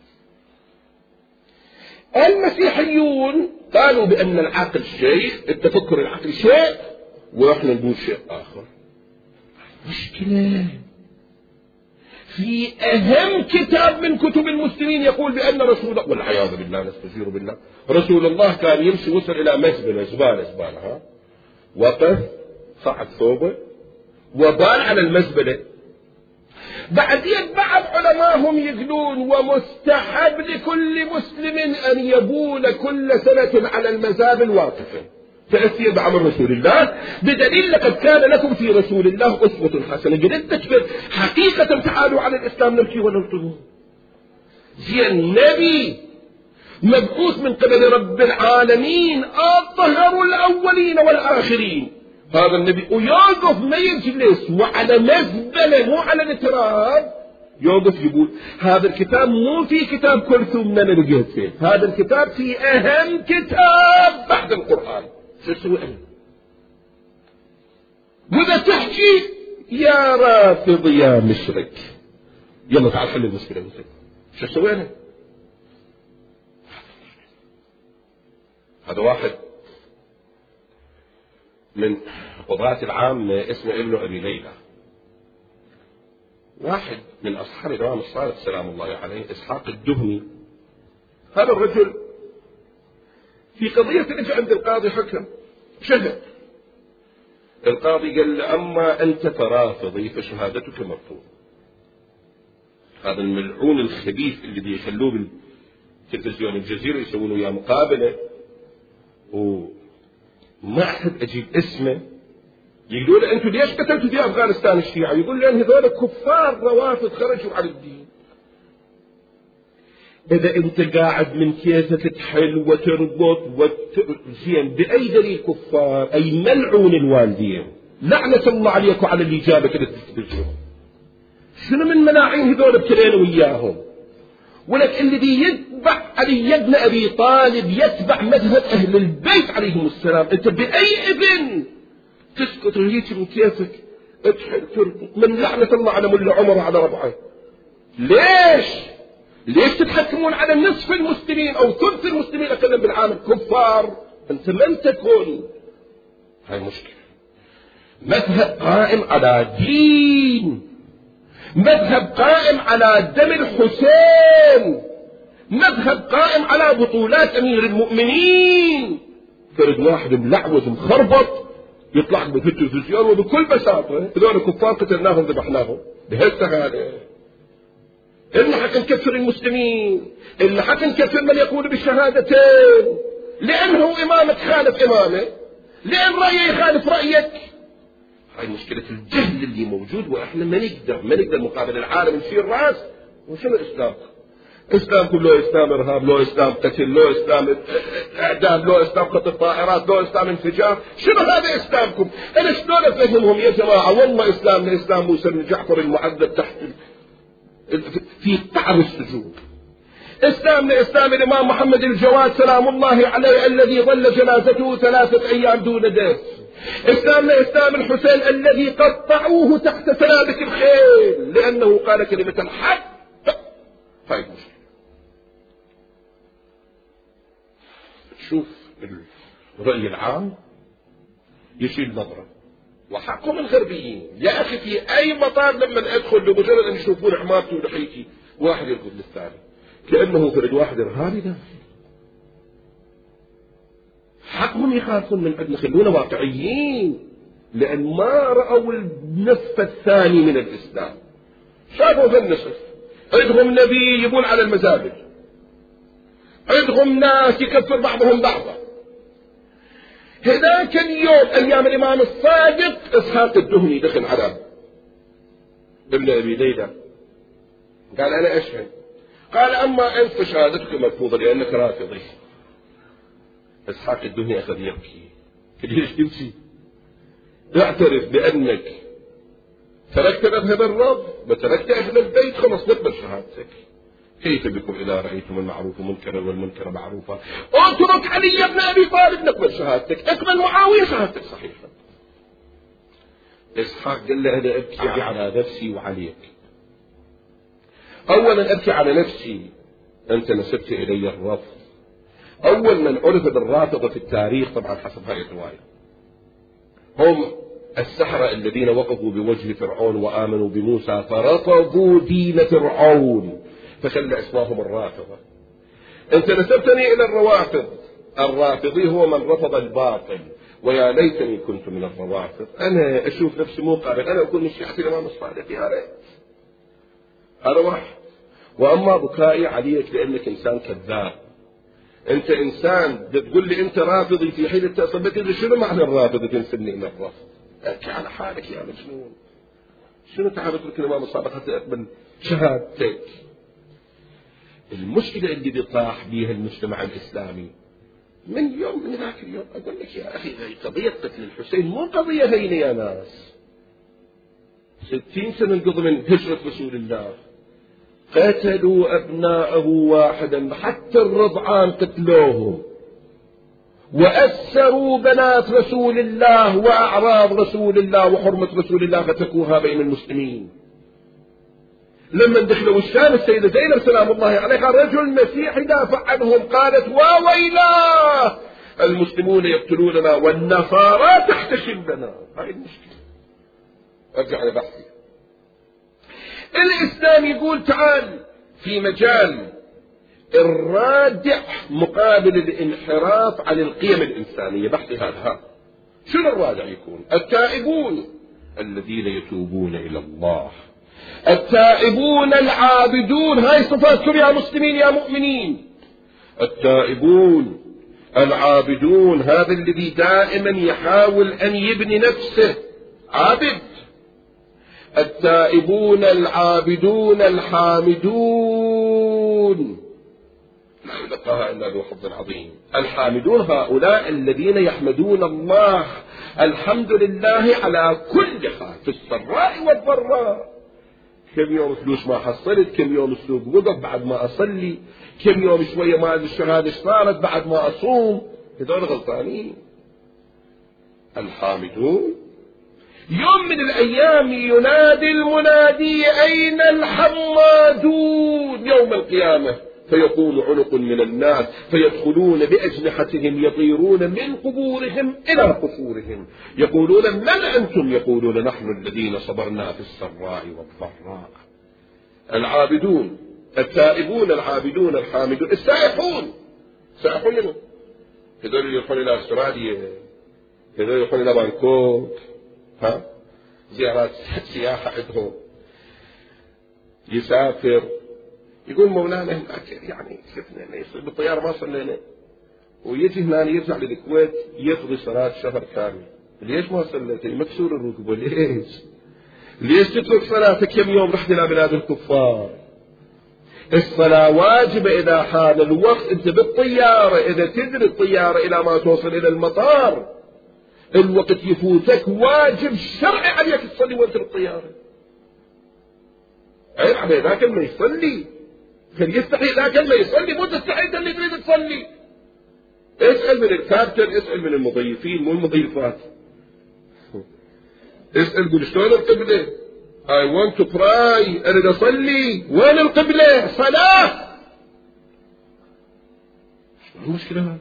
المسيحيون قالوا بأن العقل شيء، التفكر العقلي شيء، واحنا نقول شيء آخر. مشكلة في أهم كتاب من كتب المسلمين يقول بأن رسول الله، والعياذ بالله نستجير بالله، رسول الله كان يمشي وصل إلى مزبلة زبالة زبالة ها وقف صعد ثوبه وبال على المزبلة. بعدين بعض علماءهم يقولون ومستحب لكل مسلم أن يبول كل سنة على المزابل واقفا تأثير بعمل رسول الله، بدليل لقد كان لكم في رسول الله أسوة حسنة. قلت تكبر حقيقة تعالوا على الإسلام نمشي ونرطبه. زي النبي مبعوث من قبل رب العالمين أطهر الأولين والآخرين، هذا النبي ويوقف ما يجلس وعلى مزبلة مو على التراب، يوقف يقول هذا الكتاب مو في كتاب كلثوم من لقيت فيه، هذا الكتاب في أهم كتاب بعد القرآن. شو اسوي أنا؟ وإذا تحكي يا رافض يا مشرك يلا تعال حل المشكلة مثل شو اسوي أنا؟ هذا واحد من قضاة العامة اسمه ابن أبي ليلى، واحد من أصحاب الإمام الصادق سلام الله عليه إسحاق الدهني. هذا الرجل في قضية اجى عند القاضي حكم شهد، القاضي قال له أما أنت فرافضي فشهادتك مرفوضة. هذا الملعون الخبيث اللي بيخلوه بالتلفزيون الجزيرة يسوون وياه مقابلة وما أحد أجيب اسمه، يقولوا له أنتوا ليش قتلتوا في أفغانستان الشيعة؟ يقول لأن هذول كفار روافض خرجوا على الدين. إذا أنت قاعد من كيفك تحل وتربط وتزين بأي دليل كفار أي ملعون الوالدين لعنة الله عليك وعلى اللي جابك لتستبجرهم. شنو من ملاعين هذول ابتلينا وياهم؟ ولك الذي يتبع علي بن أبي طالب يتبع مذهب أهل البيت عليهم السلام، أنت بأي إذن تسكت وهيك من كيفك تحل تربط من لعنة الله على ملا عمر وعلى ربعه؟ ليش؟ ليش تتحكمون على نصف المسلمين أو ثلث المسلمين أكلم بالعالم كفار؟ أنت من تكون؟ هاي مشكلة. مذهب قائم على دين، مذهب قائم على دم الحسين، مذهب قائم على بطولات أمير المؤمنين. فرد واحد ملعوز مخربط يطلع في التلفزيون وبكل بساطة هذول كفار قتلناهم ذبحناهم بهالسهالة. إن حق نكفر المسلمين، إن حق نكفر من يقول بالشهادتين، لأنه إمامك خالف إمامه، لأن رأيه يخالف رأيك. هاي مشكلة الجهل اللي موجود، وإحنا ما نقدر ما نقدر مقابل العالم نشيل راس. وشنو الإسلام؟ إسلام كله إسلام إرهاب، لو إسلام قتل، لو إسلام إعدام، لو إسلام قتل طائرات، لو إسلام انفجار. شنو هذا إسلامكم؟ أنا شلون أفهمهم يا جماعة؟ والله إسلامنا إسلام موسى بن جعفر المعذب تحت في قعر السجود. إسلامنا إسلام الإمام محمد الجواد سلام الله عليه الذي ظل جنازته ثلاثة أيام دون دفن. إسلامنا إسلام الحسين الذي قطعوه تحت سلابة الخيل لأنه قال كلمة الحق. طيب شوف الرأي العام يشيل نظرة، وحقهم الغربيين يا أخي في أي مطار لما أدخل بمجرد أن يشوفون عمارتي ولحيتي واحد يرقد للثاني كأنه فرد واحد إرهابي داخل. حقهم يخافون من عندنا، خلونا واقعيين، لأن ما رأوا النصف الثاني من الإسلام. شافوا في النصف عندهم نبي يبون على المزابل، عندهم ناس يكفر بعضهم بعضا. هذاك اليوم أيام الإمام الصادق إسحاق الدهني دخل على ابن أبي ليلى قال أنا أشهد، قال أما أنت فشهادتك مرفوضة لأنك رافضي. إسحاق الدهني أخذ يبكي. ليش تبكي؟ اعترف بأنك تركت مذهب الرب وتركت أهل البيت، خلص نقبل شهادتك. كيف بكم إذا رأيتم المعروف منكرا والمنكر معروفا؟ اترك علي بن أبي طالب نقبل شهادتك، اقبل معاوية شهادتك صحيحة. إسحاق قال له أنا أبكي على نفسي وعليك. أولا أبكي على نفسي، أنت نسبت إلي الرفض. أول من عرف بالرافضة في التاريخ طبعا حسب هاي الرواية هم السحرة الذين وقفوا بوجه فرعون وآمنوا بموسى فرفضوا دين فرعون فخلى اسمهم الرافضة. انت نسبتني الى الروافض، الرافضي هو من رفض الباطل، ويا ليتني كنت من الروافض. انا اشوف نفسي مو قابل، انا اكون من شيعة الامام الصادق، يا ريت. هذا واحد. واما بكائي عليك لانك انسان كذاب. انت انسان تقول لي انت رافضي في حين اتصبت لي شنو معنى الرافض تنسبني الى الرفض؟ ابكي على حالك يا مجنون. شنو تعبت لك الامام الصادق حتى اقبل شهادتك؟ المشكلة اللي بيطاح بيها المجتمع الاسلامي من يوم من ذاك اليوم، اقول لك يا اخي قضية قتل الحسين مو قضية هينة يا ناس. ستين سنة انقضوا من هجرة رسول الله، قتلوا ابناءه واحدا، حتى الرضعان قتلوهم، وأسروا بنات رسول الله وأعراض رسول الله وحرمة رسول الله فتكوها بين المسلمين. لما دخلوا الشام السيدة زينب سلام الله عليها رجل مسيحي دافع عنهم، قالت وويلاه المسلمون يقتلوننا والنصارى تحتشم لنا. هاي المشكلة. ارجع لبحثي. الإسلام يقول تعال في مجال الرادع مقابل الانحراف عن القيم الإنسانية، بحثي هذا. شنو الرادع يكون؟ التائبون الذين يتوبون إلى الله، التائبون العابدون، هاي صفاتكم يا مسلمين يا مؤمنين. التائبون العابدون، هذا الذي دائما يحاول أن يبني نفسه عابد. التائبون العابدون الحامدون، لا يلقاها إلا ذو حظ عظيم. الحامدون هؤلاء الذين يحمدون الله، الحمد لله على كل حال في السراء والضراء. كم يوم فلوس ما حصلت، كم يوم السوق وقف بعد ما أصلي، كم يوم شوية ما أدري الشهادة صارت بعد ما أصوم. هذول غلطانين. الحامدون يوم من الأيام ينادي المنادي أين الحمادون يوم القيامة، فيكون عنق من الناس فيدخلون بأجنحتهم يطيرون من قبورهم إلى قصورهم يقولون من أنتم؟ يقولون نحن الذين صبرنا في السراء والضراء. العابدون التائبون العابدون الحامدون. السائحون، سائحون منهم هذول يروحون إلى أستراليا، هذول يروحون إلى بانكوك، ها زيارات سياحة عندهم، يسافر يقول مولانا هناك يعني شفنا يصير بالطيارة ما صلينا، ويجي هنا يرجع للكويت يقضي صلاة شهر كامل. ليش ما صليت؟ مكسور الركبة. ليش؟ ليش تترك صلاتك كم يوم رحت إلى بلاد الكفار؟ الصلاة واجبة إذا حان الوقت. أنت بالطيارة إذا تدري الطيارة إلى ما توصل إلى المطار الوقت يفوتك، واجب شرعي عليك تصلي وانت بالطيارة. عيب عليه ذاك اللي يصلي، خل يستحي ذاك اللي يصلي، مو تستحي انت اللي تريد تصلي. اسأل من الكابتن، اسأل من المضيفين مو المضيفات. اسأل قول شلون القبلة؟ I want to pray، أريد أصلي. وين القبلة؟ صلاة. شو المشكلة؟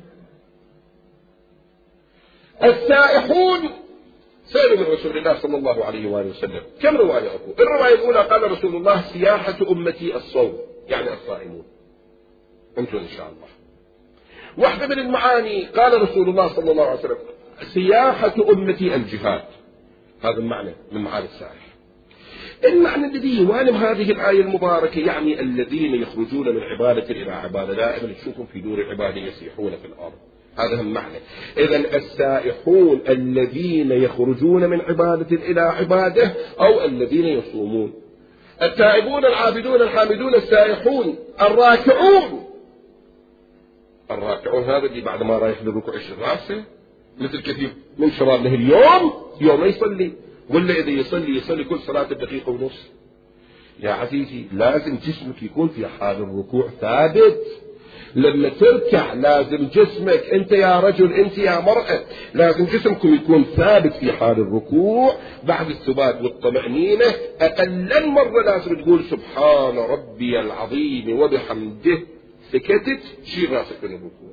السائحون سألوا من رسول الله صلى الله عليه وآله وسلم كم رواية أقول. الرواية الأولى قال رسول الله سياحة أمتي الصوم، يعني الصائمون أنتم إن شاء الله. واحدة من المعاني قال رسول الله صلى الله عليه وسلم سياحة أمتي الجهاد، هذا المعنى من معاني السائح. المعنى الذي يوالم هذه الآية المباركة يعني الذين يخرجون من عبادة إلى عبادة، دائما تشوفهم في دور العبادة يسيحون في الأرض، هذا المعنى. إذن السائحون الذين يخرجون من عبادة إلى عبادة أو الذين يصومون. التائبون العابدون الحامدون السائحون. الراكعون، الراكعون هذا اللي بعد ما رايح للركوع يشيل راسه مثل كثير من شبابنا اليوم، يوم يصلي ولا إذا يصلي يصلي كل صلاة دقيقة ونص. يا عزيزي لازم جسمك يكون في حال الركوع ثابت. لما تركع لازم جسمك، انت يا رجل انت يا مرأة، لازم جسمكم يكون ثابت في حال الركوع. بعد الثبات والطمأنينة اقلا مرة لازم تقول سبحان ربي العظيم وبحمده، سكتت شيل راسك من الركوع.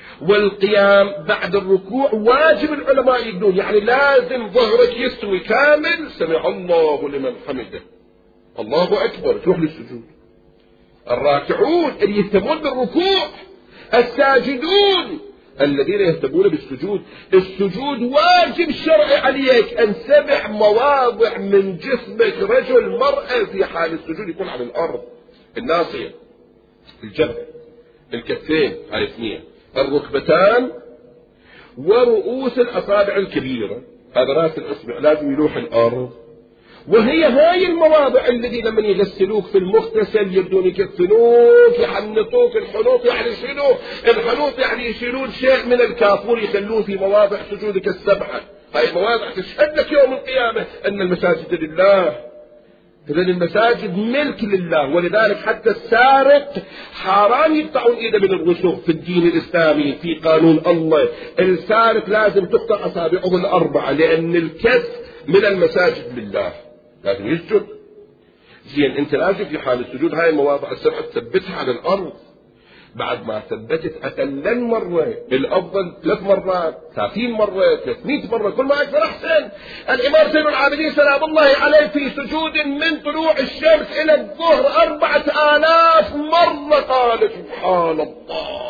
والقيام بعد الركوع واجب العلماء يقولون يعني لازم ظهرك يستوي كامل، سمع الله لمن حمده، الله أكبر، تروح للسجود. الراكعون اللي يهتمون بالركوع، الساجدون الذين يهتمون بالسجود. السجود واجب شرعي عليك أن سبع مواضع من جسمك رجل مرأة في حال السجود يكون على الأرض: الناصية، الجبهة، الكفين على اثنين، الركبتان، ورؤوس الأصابع الكبيرة، هذا رأس الأصبع لازم يلوح الأرض. وهي هاي المواضع الذي لما يغسلوك في المغتسل يبدون يكفنوك يحنطوك. الحنوط يعني شنو؟ الحنوط يعني يشيلون شيء من الكافور يخلوه في مواضع سجودك السبعة. هاي المواضع تشهد لك يوم القيامة أن المساجد لله. إذن المساجد ملك لله، ولذلك حتى السارق حرام يقطعون إيده من الوسخ في الدين الإسلامي. في قانون الله السارق لازم تقطع أصابعه الأربعة، لأن الكف من المساجد لله، لازم يسجد. زين أنت لازم في حال السجود هاي المواضع السبعة تثبتها على الأرض. بعد ما ثبتت أقلا مرة، الأفضل ثلاث مرات، ثلاثين مرة، ثلاثمائة مرة، كل ما أكثر أحسن. الإمام زين العابدين سلام الله عليه في سجود من طلوع الشمس إلى الظهر أربعة آلاف مرة قال سبحان الله.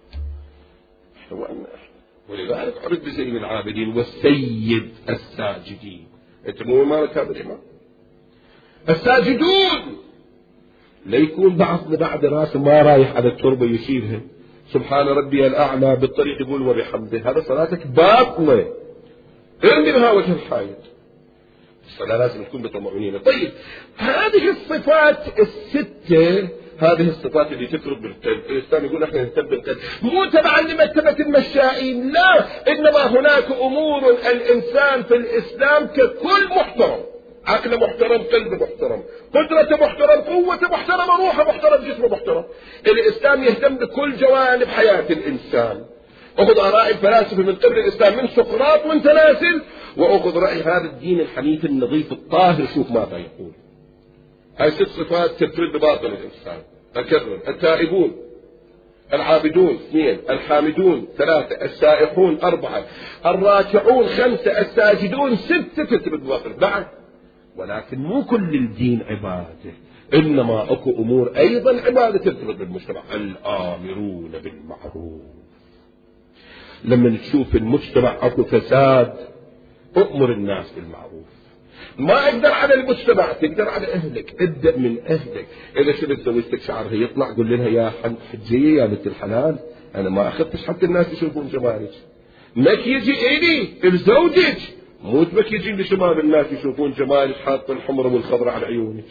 ولذلك عرف بزين العابدين والسيد الساجدين. أنت مو ما كان الإمام الساجدون ليكون بعضنا بعد راسه ما رايح على التربة يشيلها سبحان ربي الأعلى بالطريق يقول وبحمده، هذا صلاتك باطلة، ارمي بها وجه الحائط. الصلاة لازم تكون بطمأنينة. طيب هذه الصفات الستة، هذه الصفات اللي تفرض بالقلب، الإسلام يقول احنا نهتم بالقلب، مو تبعا لمكتبة المشائين، لا، إنما هناك أمور الإنسان في الإسلام ككل محترم، عقله محترم، قلبه محترم، قدرته محترم، قوته محترمة، روحه محترم، جسمه محترم. الإسلام يهتم بكل جوانب حياة الإنسان. أخذ آراء الفلاسفة من قبل الإسلام من سقراط وانت نازل، وأخذ رأي هذا الدين الحنيف النظيف الطاهر، شوف ماذا يقول. هاي ست صفات تفرد بباطن الإنسان. أكرر: التائبون، العابدون اثنين، الحامدون ثلاثة، السائحون أربعة، الراكعون خمسة، الساجدون ستة، تفرد بباطن. بعد ولكن مو كل الدين عبادة، إنما أكو أمور أيضا عبادة تفرض بالمجتمع. الآمرون بالمعروف، لما تشوف المجتمع أكو فساد أؤمر الناس بالمعروف. ما أقدر على المجتمع، تقدر على أهلك، ابدأ من أهلك. إذا شفت زوجتك شعرها يطلع قول لها يا حجية يا بنت الحلال أنا ما أخذتش حتى الناس يشوفون جمالك، مكيجي إلي بزوجك، مو تمكيجين لشباب الناس يشوفون جمالك حاط الحمر والخضراء على عيونك.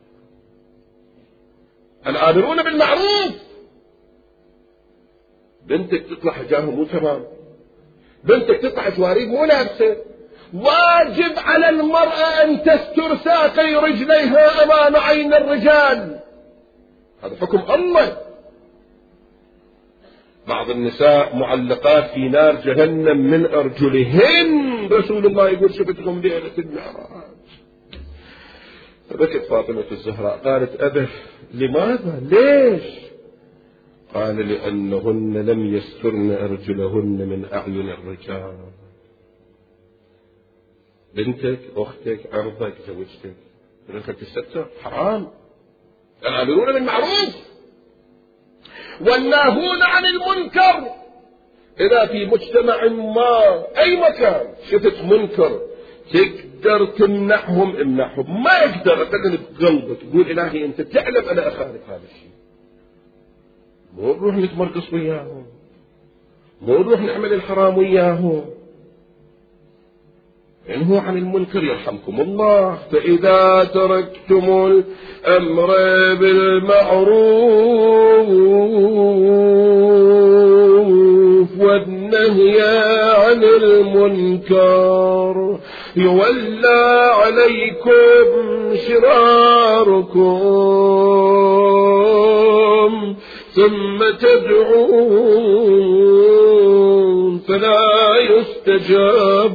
الآمرون بالمعروف. بنتك تطلع حجابها مو تمام، بنتك تطلع جواريب مو لابسه، واجب على المرأة أن تستر ساقي رجليها أمام عين الرجال، هذا حكم الله. بعض النساء معلقات في نار جهنم من أرجلهن، رسول الله يقول شفتهم ليلة المعراج. فبكت فاطمة الزهراء قالت أبه لماذا ليش؟ قال لأنهن لم يسترن أرجلهن من أعين الرجال. بنتك، أختك، عرضك، زوجتك بدك تستر، حرام. الآمرون بالمعروف والناهون عن المنكر. إذا في مجتمع ما أي مكان شفت منكر تقدر تمنعهم، امنعهم. ما يقدر أقدر بقلبك تقول إلهي أنت تعلم أنا أخالف هذا الشيء، مو نروح نتمرقص وياهم، مو نروح نعمل الحرام وياهم. انهوا عن المنكر يرحمكم الله. فإذا تركتم الأمر بالمعروف والنهي عن المنكر يولى عليكم شراركم ثم تدعون فلا يستجاب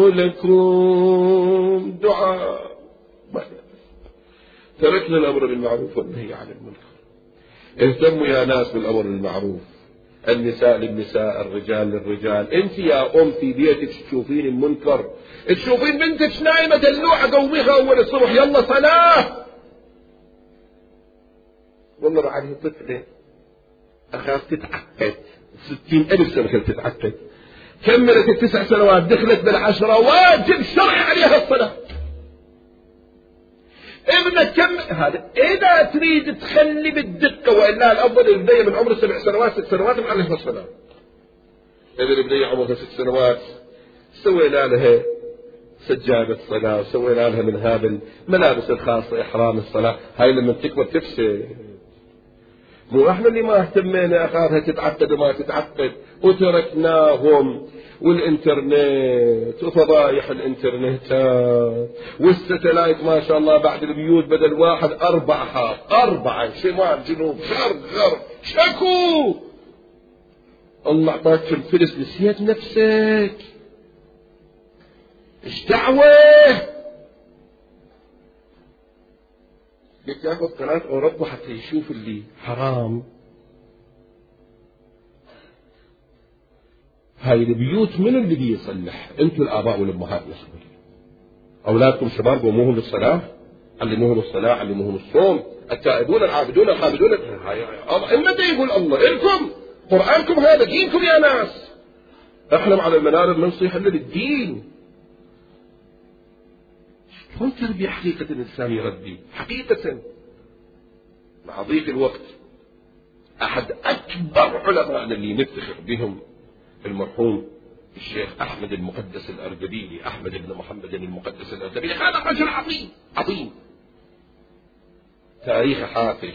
لكم. دعاء. تركنا الأمر بالمعروف والنهي عن المنكر. اهتموا يا ناس بالأمر بالمعروف. النساء للنساء، الرجال للرجال. انت يا ام في بيتك تشوفين المنكر، تشوفين بنتك نايمة دلوعة قوميها اول الصبح يلا صلاة. والله بعد طفلة اخاف تتعقد، ستين الف سنة كانت تتعقد، كملت التسع سنوات دخلت بالعشرة واجب شرعي عليها الصلاة. ابنك كم هذا إذا تريد تخلي بالدقة، وإلا الأفضل البنية من عمر سبع سنوات ست سنوات معلمها الصلاة. إذا البنية عمرها ست سنوات سوينا لها سجادة صلاة، سوينا لها من هذا الملابس الخاصة إحرام الصلاة. هاي لما تكبر تفسد. مو احنا اللي ما اهتمينا اخاذها تتعقد وما تتعقد وتركناهم، والانترنت وفضايح الانترنتات والستلايت ما شاء الله بعد البيوت بدل واحد اربع حاط، اربعة شمال جنوب شرق غرب شكو. الله اعطاك الفلس نسيت نفسك، ايش دعوة؟ بدك ياخذ قناة اوروبا حتى يشوف اللي حرام. هاي البيوت من اللي بيصلح؟ انتم الاباء والامهات مسؤولين. اولادكم شباب قوموهم للصلاة، علموهم الصلاة، علموهم الصوم، التائبون العابدون الحامدون. متى يقول الله لكم قرآنكم هذا دينكم يا ناس. احنا على المنابر ننصيح الا للدين. شلون تربية حقيقة الإنسان يربي حقيقة؟ مع ضيق الوقت أحد أكبر علماء اللي نفتخر بهم المرحوم الشيخ أحمد المقدس الأردبيلي، أحمد بن محمد المقدس الأردبيلي. هذا رجل عظيم عظيم، تاريخ حافل.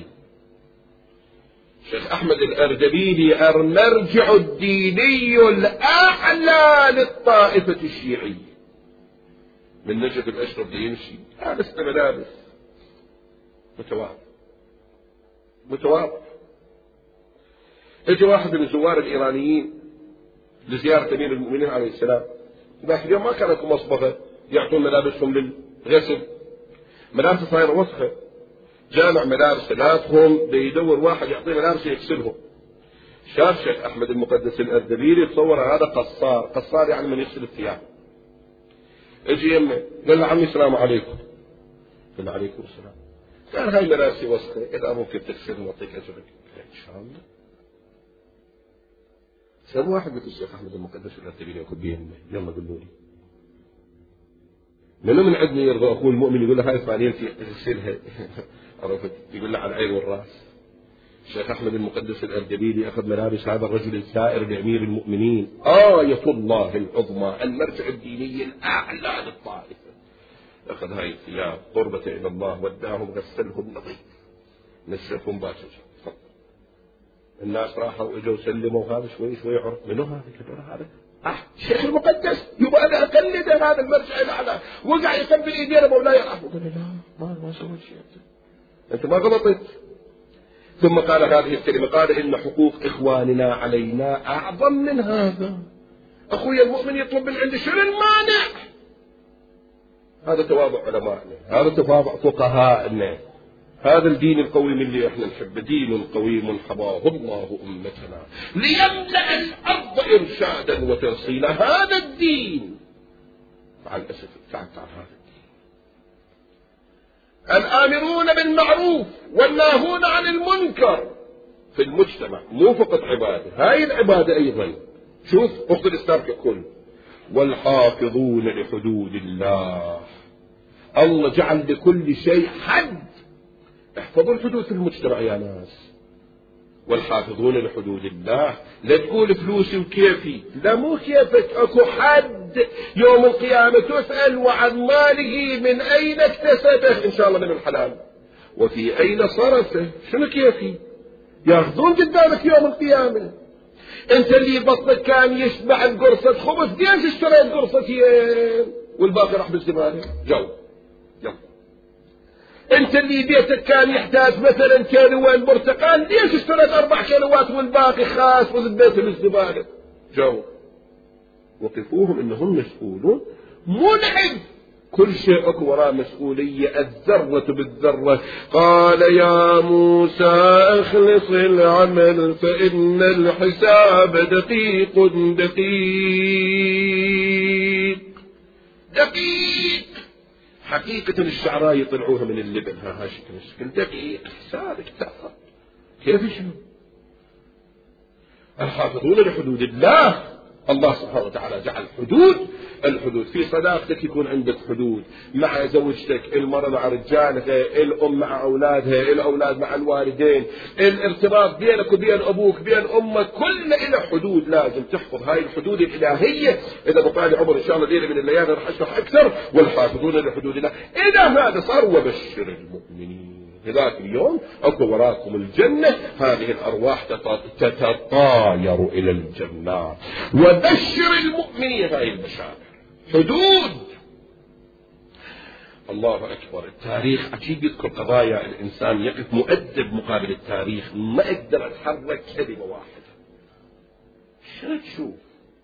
الشيخ أحمد الأردبيلي المرجع الديني الأعلى للطائفة الشيعية. من نجد الأشرف دي يمشي لابس ملابس متواضع متواضع. اجى واحد من الزوار الإيرانيين لزيارة أمير المؤمنين عليه السلام. ذاك اليوم ما كانت مصبغة يعطون ملابسهم للغسل، ملابس صايرة وسخة. جامع ملابس ثلاثهم بيدور واحد يعطيه ملابس يغسلهم. شاف شيخ أحمد المقدس الأردبيلي تصور هذا قصار، قصار يعني من يغسل الثياب. اجي يمه قال له عمي السلام عليكم. قال له عليكم السلام. قال هاي ملابسي وسخة اذا ممكن تغسلهم واعطيك اجرك. ان شاء الله. سأل واحد مثل الشيخ احمد المقدس الأردبيلي ياخذ بيمه، يلا قولوا لي منو من عندنا يرضى اخوه المؤمن يقول له هاي فانيلتي اغسلها؟ عرفت؟ يقول له على العين والراس. الشيخ أحمد المقدس الأردبيلي أخذ ملابس هذا الرجل الثائر لأمير المؤمنين، آية الله العظمى، المرجع الديني الأعلى للطائفة. أخذ هاي الثياب قربة إلى الله، وداهم غسلهم نظيف، نشفهم باكر. الناس راحوا وإجوا سلموا، هذا شوي شوي عرف منو هذا؟ كذا هذا أه الشيخ المقدس، يبغى أنا أقلد هذا المرجع الأعلى. وقع يقبل إيدينا مولاي. قال لا ما ما سويت شيء، أنت ما غلطت. ثم قال هذه الكلمة، قال إن حقوق إخواننا علينا أعظم من هذا. أخوي المؤمن يطلب من عندي شنو المانع؟ هذا تواضع علمائنا، هذا تواضع فقهائنا، هذا الدين القويم اللي احنا نحبه، دين قويم حباه الله أمتنا ليملأ الأرض إرشادا وترصيلا. هذا الدين مع الأسف ابتعدت عن هذا الدين. الآمرون بالمعروف والناهون عن المنكر في المجتمع مو فقط عبادة، هاي العبادة أيضا. شوف أخذ الإسلام ككل. والحافظون لحدود الله، الله جعل لكل شيء حد. احفظوا الحدود في المجتمع يا ناس. والحافظون لحدود الله، لا تقول فلوسي وكيفي، لا مو كيفك، اكو حد. يوم القيامة تسأل وعن ماله من اين اكتسبه، ان شاء الله من الحلال، وفي اين صرفه. شنو كيفي؟ ياخذون قدامك يوم القيامة. انت اللي بطنك كان يشبع بقرصة خبز، ليش اشتريت قرصتين والباقي راح بالزبالة؟ جو جو. انت اللي بيتك كان يحتاج مثلا كيلوين برتقال، ليش اشتريت اربع كيلوات والباقي خاص وذبيته بالزبالة؟ جو. وقفوهم انهم مسؤولون، مو لعب. كل شيء اكو وراه مسؤولية، الذرة بالذرة. قال يا موسى اخلص العمل فإن الحساب دقيق دقيق دقيق. حقيقة الشعراء يطلعوها من اللبن، ها شكل شكل دقيق، حسابك تأخذ كيف شنو؟ الحافظون لحدود الله. الله سبحانه وتعالى جعل حدود. الحدود في صداقتك يكون عندك حدود، مع زوجتك، المرأة مع رجالها، الأم مع أولادها، الأولاد مع الوالدين، الارتباط بينك وبين أبوك، بين أمك، كل إلى حدود لازم تحفظ. هاي الحدود الإلهية إذا بطالع عمر إن شاء الله ليلة من الليالي راح أشرح أكثر. والحافظون لحدود الله إذا هذا صار وبشر المؤمنين ذاك اليوم اكو وراكم الجنة. هذه الارواح تتطاير الى الجنة. وبشر المؤمنين، هاي البشارة حدود. الله اكبر. التاريخ عجيب يذكر قضايا الانسان يقف مؤدب مقابل التاريخ، ما اقدر اتحرك كلمة واحدة. شو تشوف؟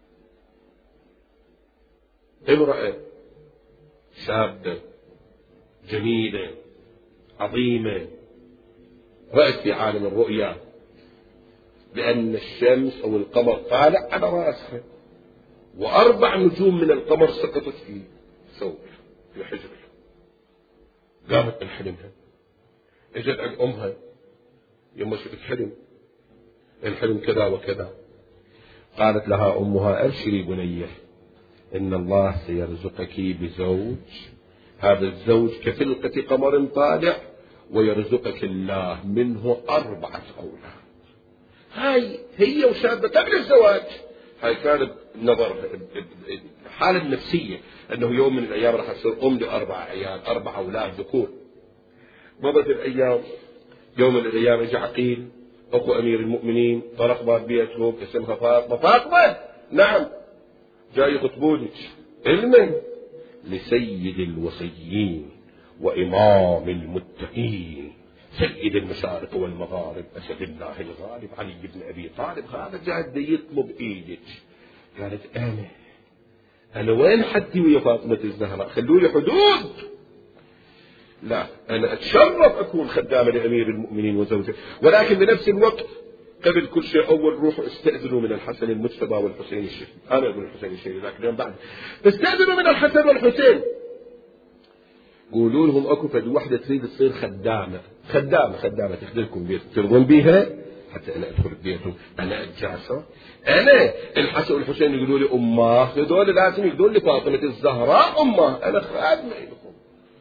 امرأة شابة جميلة عظيمة رأت في عالم الرؤيا بأن الشمس أو القمر طالع على رأسها، وأربع نجوم من القمر سقطت في ثوبها في حجرها. قامت من حلمها، اجت عند أمها، يوم شفت حلم الحلم كذا وكذا. قالت لها أمها أبشري بنية إن الله سيرزقك بزوج، هذا الزوج كفلقة قمر طالع، ويرزقك الله منه أربعة أولاد. هاي هي وشابة قبل الزواج، هاي كانت نظر حالة نفسية أنه يوم من الأيام راح تصير أم لأربع عيال، أربع أولاد ذكور. مضت الأيام، يوم من الأيام اجى عقيل أخو أمير المؤمنين، طرق باب بيتهم، اسمها فاطمة. فاطمة نعم جاي يخطبونك. علما لسيد الوصيين وإمام المتقين سيد المشارق والمغارب أسد الله الغالب علي بن أبي طالب، هذا جاي يطلب إيدك. قالت أنا أنا وين حدي ويا فاطمة الزهراء؟ خلوا لي حدود. لا أنا أتشرف أكون خدامة لأمير المؤمنين وزوجه، ولكن بنفس الوقت قبل كل شيء أول روحوا استأذنوا من الحسن المجتبى والحسين الشريف. أنا أقول الحسين الشريف ذاك اليوم بعد، استأذنوا من الحسن والحسين، قولوا لهم أكو فد وحدة تريد تصير خدامة خدامة خدامة تخدمكم بيت ترضون بيها حتى أنا أدخل بيتهم، أنا أتجاسر. أنا الحسن والحسين يقولوا لي أماه، هذول لازم يقولون لي فاطمة الزهراء أماه، أنا خادمة لكم.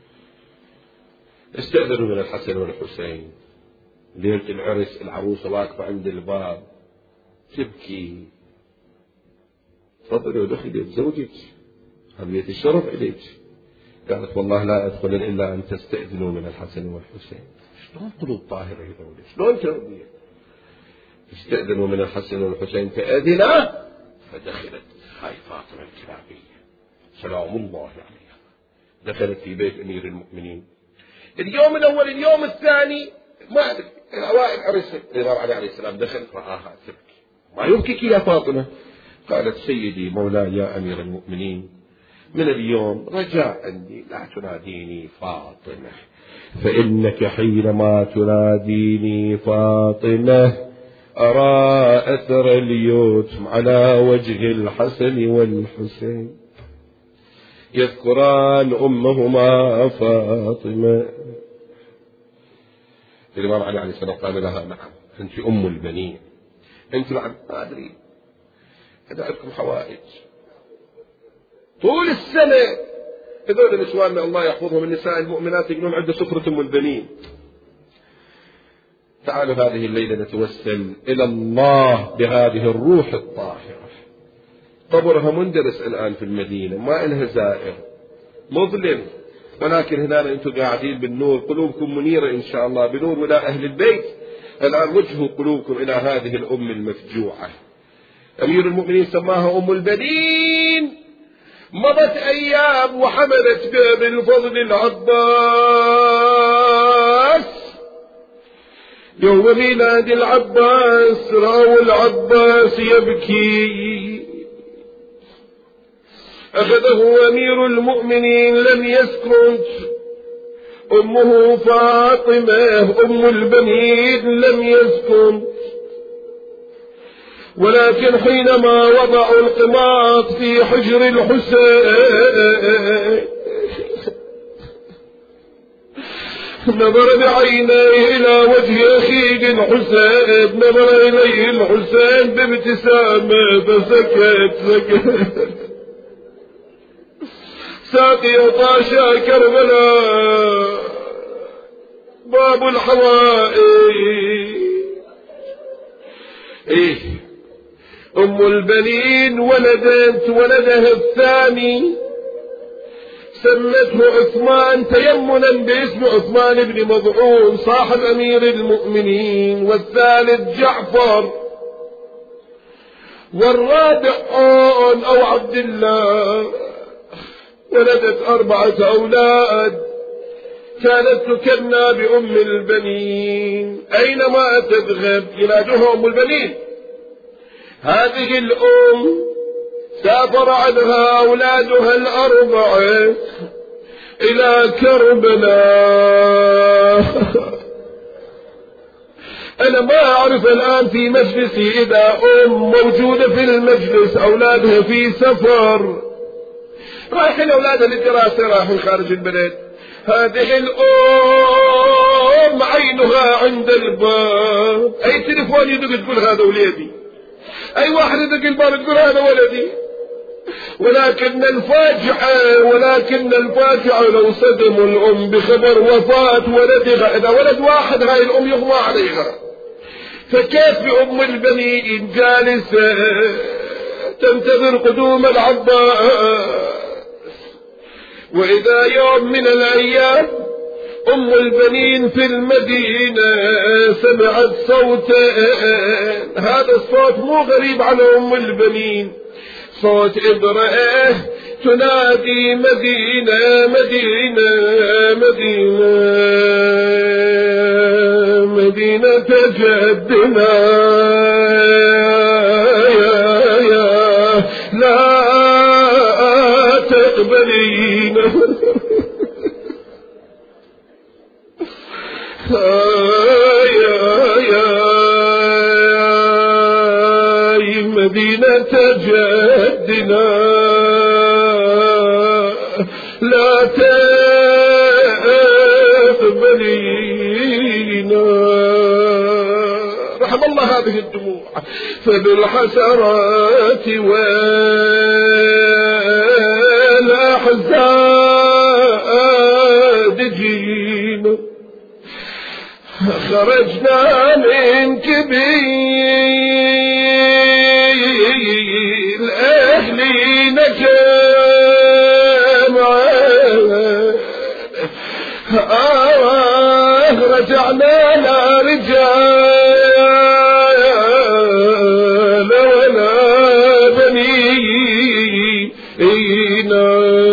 استأذنوا من الحسن والحسين. ليلة العرس العروسة واقفة عند الباب تبكي. تفضلي ودخلي بيت زوجك، هذا بيت الشرف إليك. قالت والله لا أدخل إلا أن تستأذنوا من الحسن والحسين. شلون قلوب طاهرة هذول؟ شلون تربية؟ استأذنوا من الحسن والحسين فأذنا فدخلت هاي فاطمة الكلابية سلام الله عليها. دخلت في بيت أمير المؤمنين. اليوم الأول اليوم الثاني ما أدري الأوائل عرسها الإمام علي عليه السلام دخل رآها تبكي. ما يبكيك يا فاطمة؟ قالت سيدي مولاي يا أمير المؤمنين، من اليوم رجاء عندي لا تناديني فاطمة، فإنك حينما تناديني فاطمة أرى أثر اليتم على وجه الحسن والحسين يذكران أمهما فاطمة. الإمام علي عليه السلام قال لها نعم أنت أم البنين، أنت نعم ما أدري إذا عندكم حوائج طول السنة. هذول النسوان الله يحفظهم النساء المؤمنات يقولون عنده سفرة أم البنين. تعالوا هذه الليلة نتوسل إلى الله بهذه الروح الطاهرة. قبرها مندرس الآن في المدينة، ما إلها زائر، مظلم، ولكن هنا أنتم قاعدين بالنور، قلوبكم منيرة إن شاء الله بنور ولا أهل البيت. الآن وجهوا قلوبكم إلى هذه الأم المفجوعة. أمير المؤمنين سماها أم البنين. مضت أيام وحملت بالفضل العباس. يوم ميلاد العباس رأوا العباس يبكي أخذه أمير المؤمنين لم يسكت. أمه فاطمة أم البنين لم يسكت، ولكن حينما وضعوا القماط في حجر الحسين نظر بعينيه إلى وجه أخيه الحسين، نظر إليه الحسين بابتسامة فسكت سكت. ساقي طاشا كربلاء باب الحوائج. إيه أم البنين ولدت ولدها الثاني سمته عثمان تيمنا باسم عثمان بن مظعون صاحب أمير المؤمنين، والثالث جعفر، والرابع أون أو عبد الله. ولدت أربعة أولاد كانت تكنى بأم البنين، أينما تذهب ينادوها أم البنين. هذه الأم سافر عنها أولادها الأربعة إلى كربلاء. أنا ما أعرف الآن في مجلسي إذا أم موجودة في المجلس أولادها في سفر رايحين أولادها للدراسة رايحين خارج البلد، هذه الأم عينها عند الباب، أي تليفون يدق تقول هذا وليدي، أي واحد يدق الباب تقول هذا ولدي. ولكن الفاجعة ولكن الفاجعة لو صدموا الأم بخبر وفاة ولدها، إذا ولد واحد هاي الأم يغمى عليها، فكيف بأم البنين جالسة تنتظر قدوم العباس. وإذا يوم من الأيام أم البنين في المدينة سمعت صوتا، هذا الصوت مو غريب على أم البنين، صوت امرأة تنادي مدينة مدينة مدينة مدينة جدنا يا يا لا تقبلين يا يا مدينة جدنا لا تقبلينا. رحم الله هذه الدموع، فبالحسرات والأحزان جينا، خرجنا من كبير أهلنا جمعا، آه رجعنا لا رجال ولا بنينا،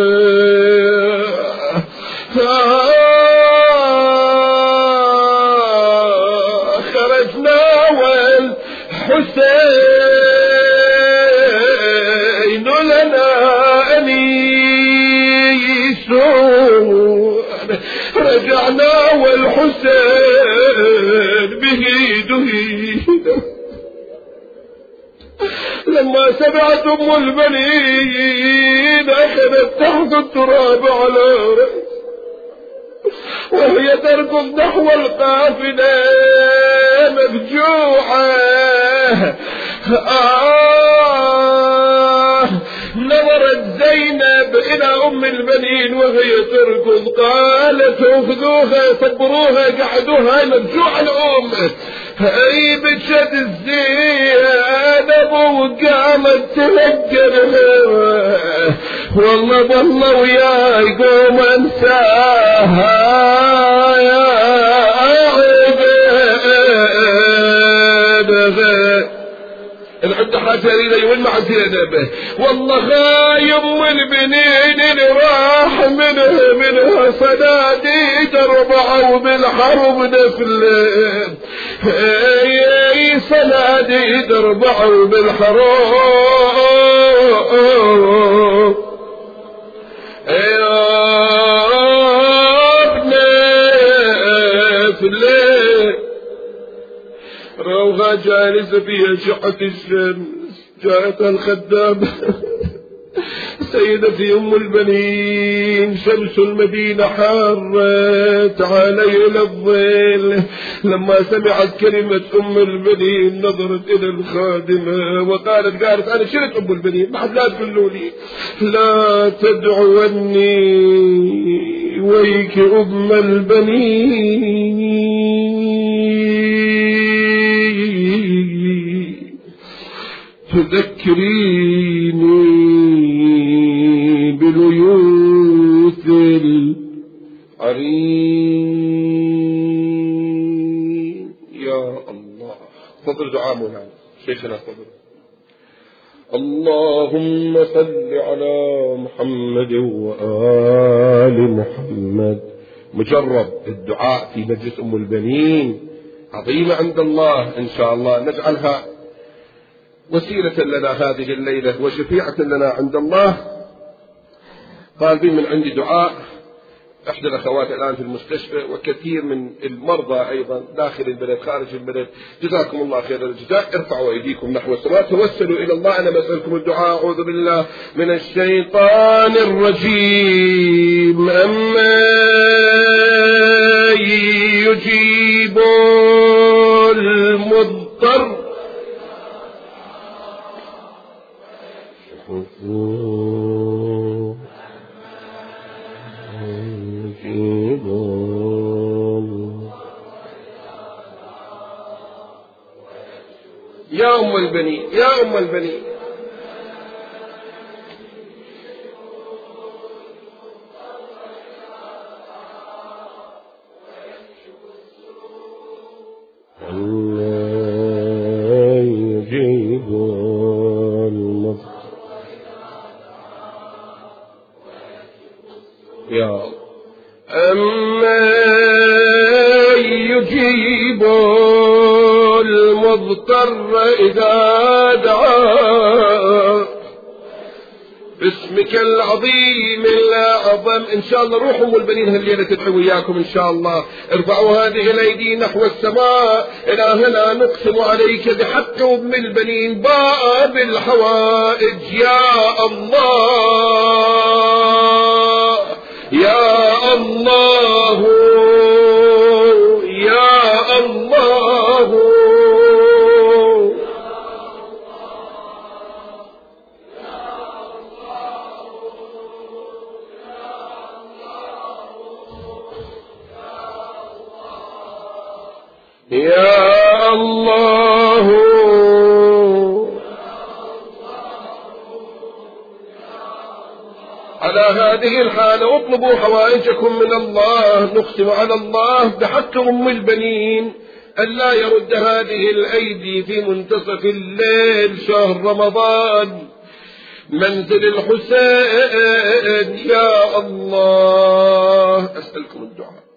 خرجنا والحسين لنا أنيس، رجعنا والحسين به دهينا. لما سمعت أم البنين أخذت تحت التراب على رأس وهي تركض نحو القافلة مفجوعة. آه نظرت زينب إلى أم البنين وهي تركض، قالت خذوها صبروها قعدوها مفجوعة الأم. هي بشد الزينب وقامت تلقنها، والله والله وياي قوم انساها يا عباد. العبد حاجة لي وين مع زينب، والله غاي ام البنين اللي راح منها منها صناديد اربعة وبالحرب نفلين، اي صناديد اربعة وبالحرب المرأة جالسة في أشعة الشمس، جاءتها الخدامة سيدتي أم البنين شمس المدينة حارة، تعالي إلى الظل. لما سمعت كلمة أم البنين نظرت إلى الخادمة وقالت قالت أنا شلت أم البنين، ما حد لا تقولوا لي لا تدعوني ويك أم البنين تذكريني بليوث العرين. يا الله. فضل دعاء مولانا شيخنا فضل. اللهم صل على محمد وآل محمد. مجرب الدعاء في مجلس أم البنين عظيمة عند الله، إن شاء الله نجعلها وسيلة لنا هذه الليلة وشفيعة لنا عند الله. طالبين من عندي دعاء إحدى الأخوات الآن في المستشفى وكثير من المرضى أيضا داخل البلد خارج البلد، جزاكم الله خير الجزاء. ارفعوا أيديكم نحو السماء، توسلوا إلى الله. أنا بسألكم الدعاء. أعوذ بالله من الشيطان الرجيم. أما يجيب المضطر يا أم البنين يا أم البنين. يا أما يجيب المضطر إذا دعا باسمك العظيم الأعظم. إن شاء الله روحوا أم البنين هالليلة تدعو وياكم إن شاء الله. ارفعوا هذه الأيدي نحو السماء. إلهنا نقسم عليك بحق أم البنين باء بالحوائج. يا الله يا الله يا الله يا الله. على هذه الحالة اطلبوا حوائجكم من الله. نقسم على الله بحق أم البنين ألا يرد هذه الأيدي في منتصف الليل شهر رمضان منزل الحسين. يا الله أسألكم الدعاء.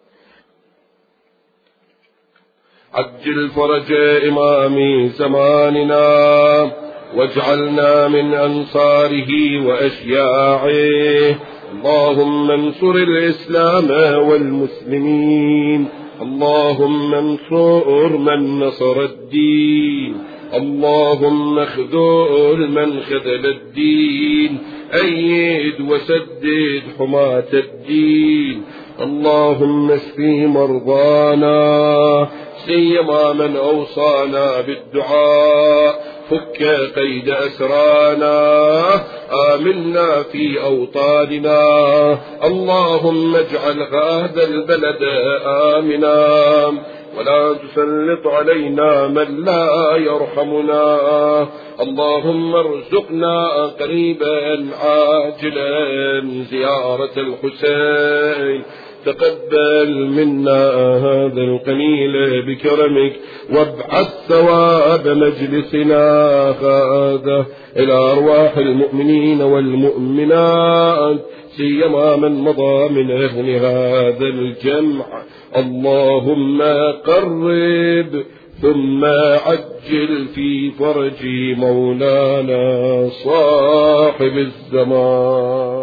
عجل فرج إمام زماننا واجعلنا من أنصاره وأشياعه. اللهم انصر الإسلام والمسلمين. اللهم انصر من نصر الدين. اللهم اخذل من خذل الدين. أيد وسدد حماة الدين. اللهم اشفي مرضانا سيما من أوصانا بالدعاء. فك قيد أسرانا. آمنا في أوطاننا. اللهم اجعل هذا البلد آمنا ولا تسلط علينا من لا يرحمنا. اللهم ارزقنا قريبا عاجلا زيارة الحسين. تقبل منا هذا القليل بكرمك وابعث ثواب مجلسنا هذا إلى أرواح المؤمنين والمؤمنات سيما من مضى من أهل هذا الجمع. اللهم قرب ثم عجل في فرج مولانا صاحب الزمان.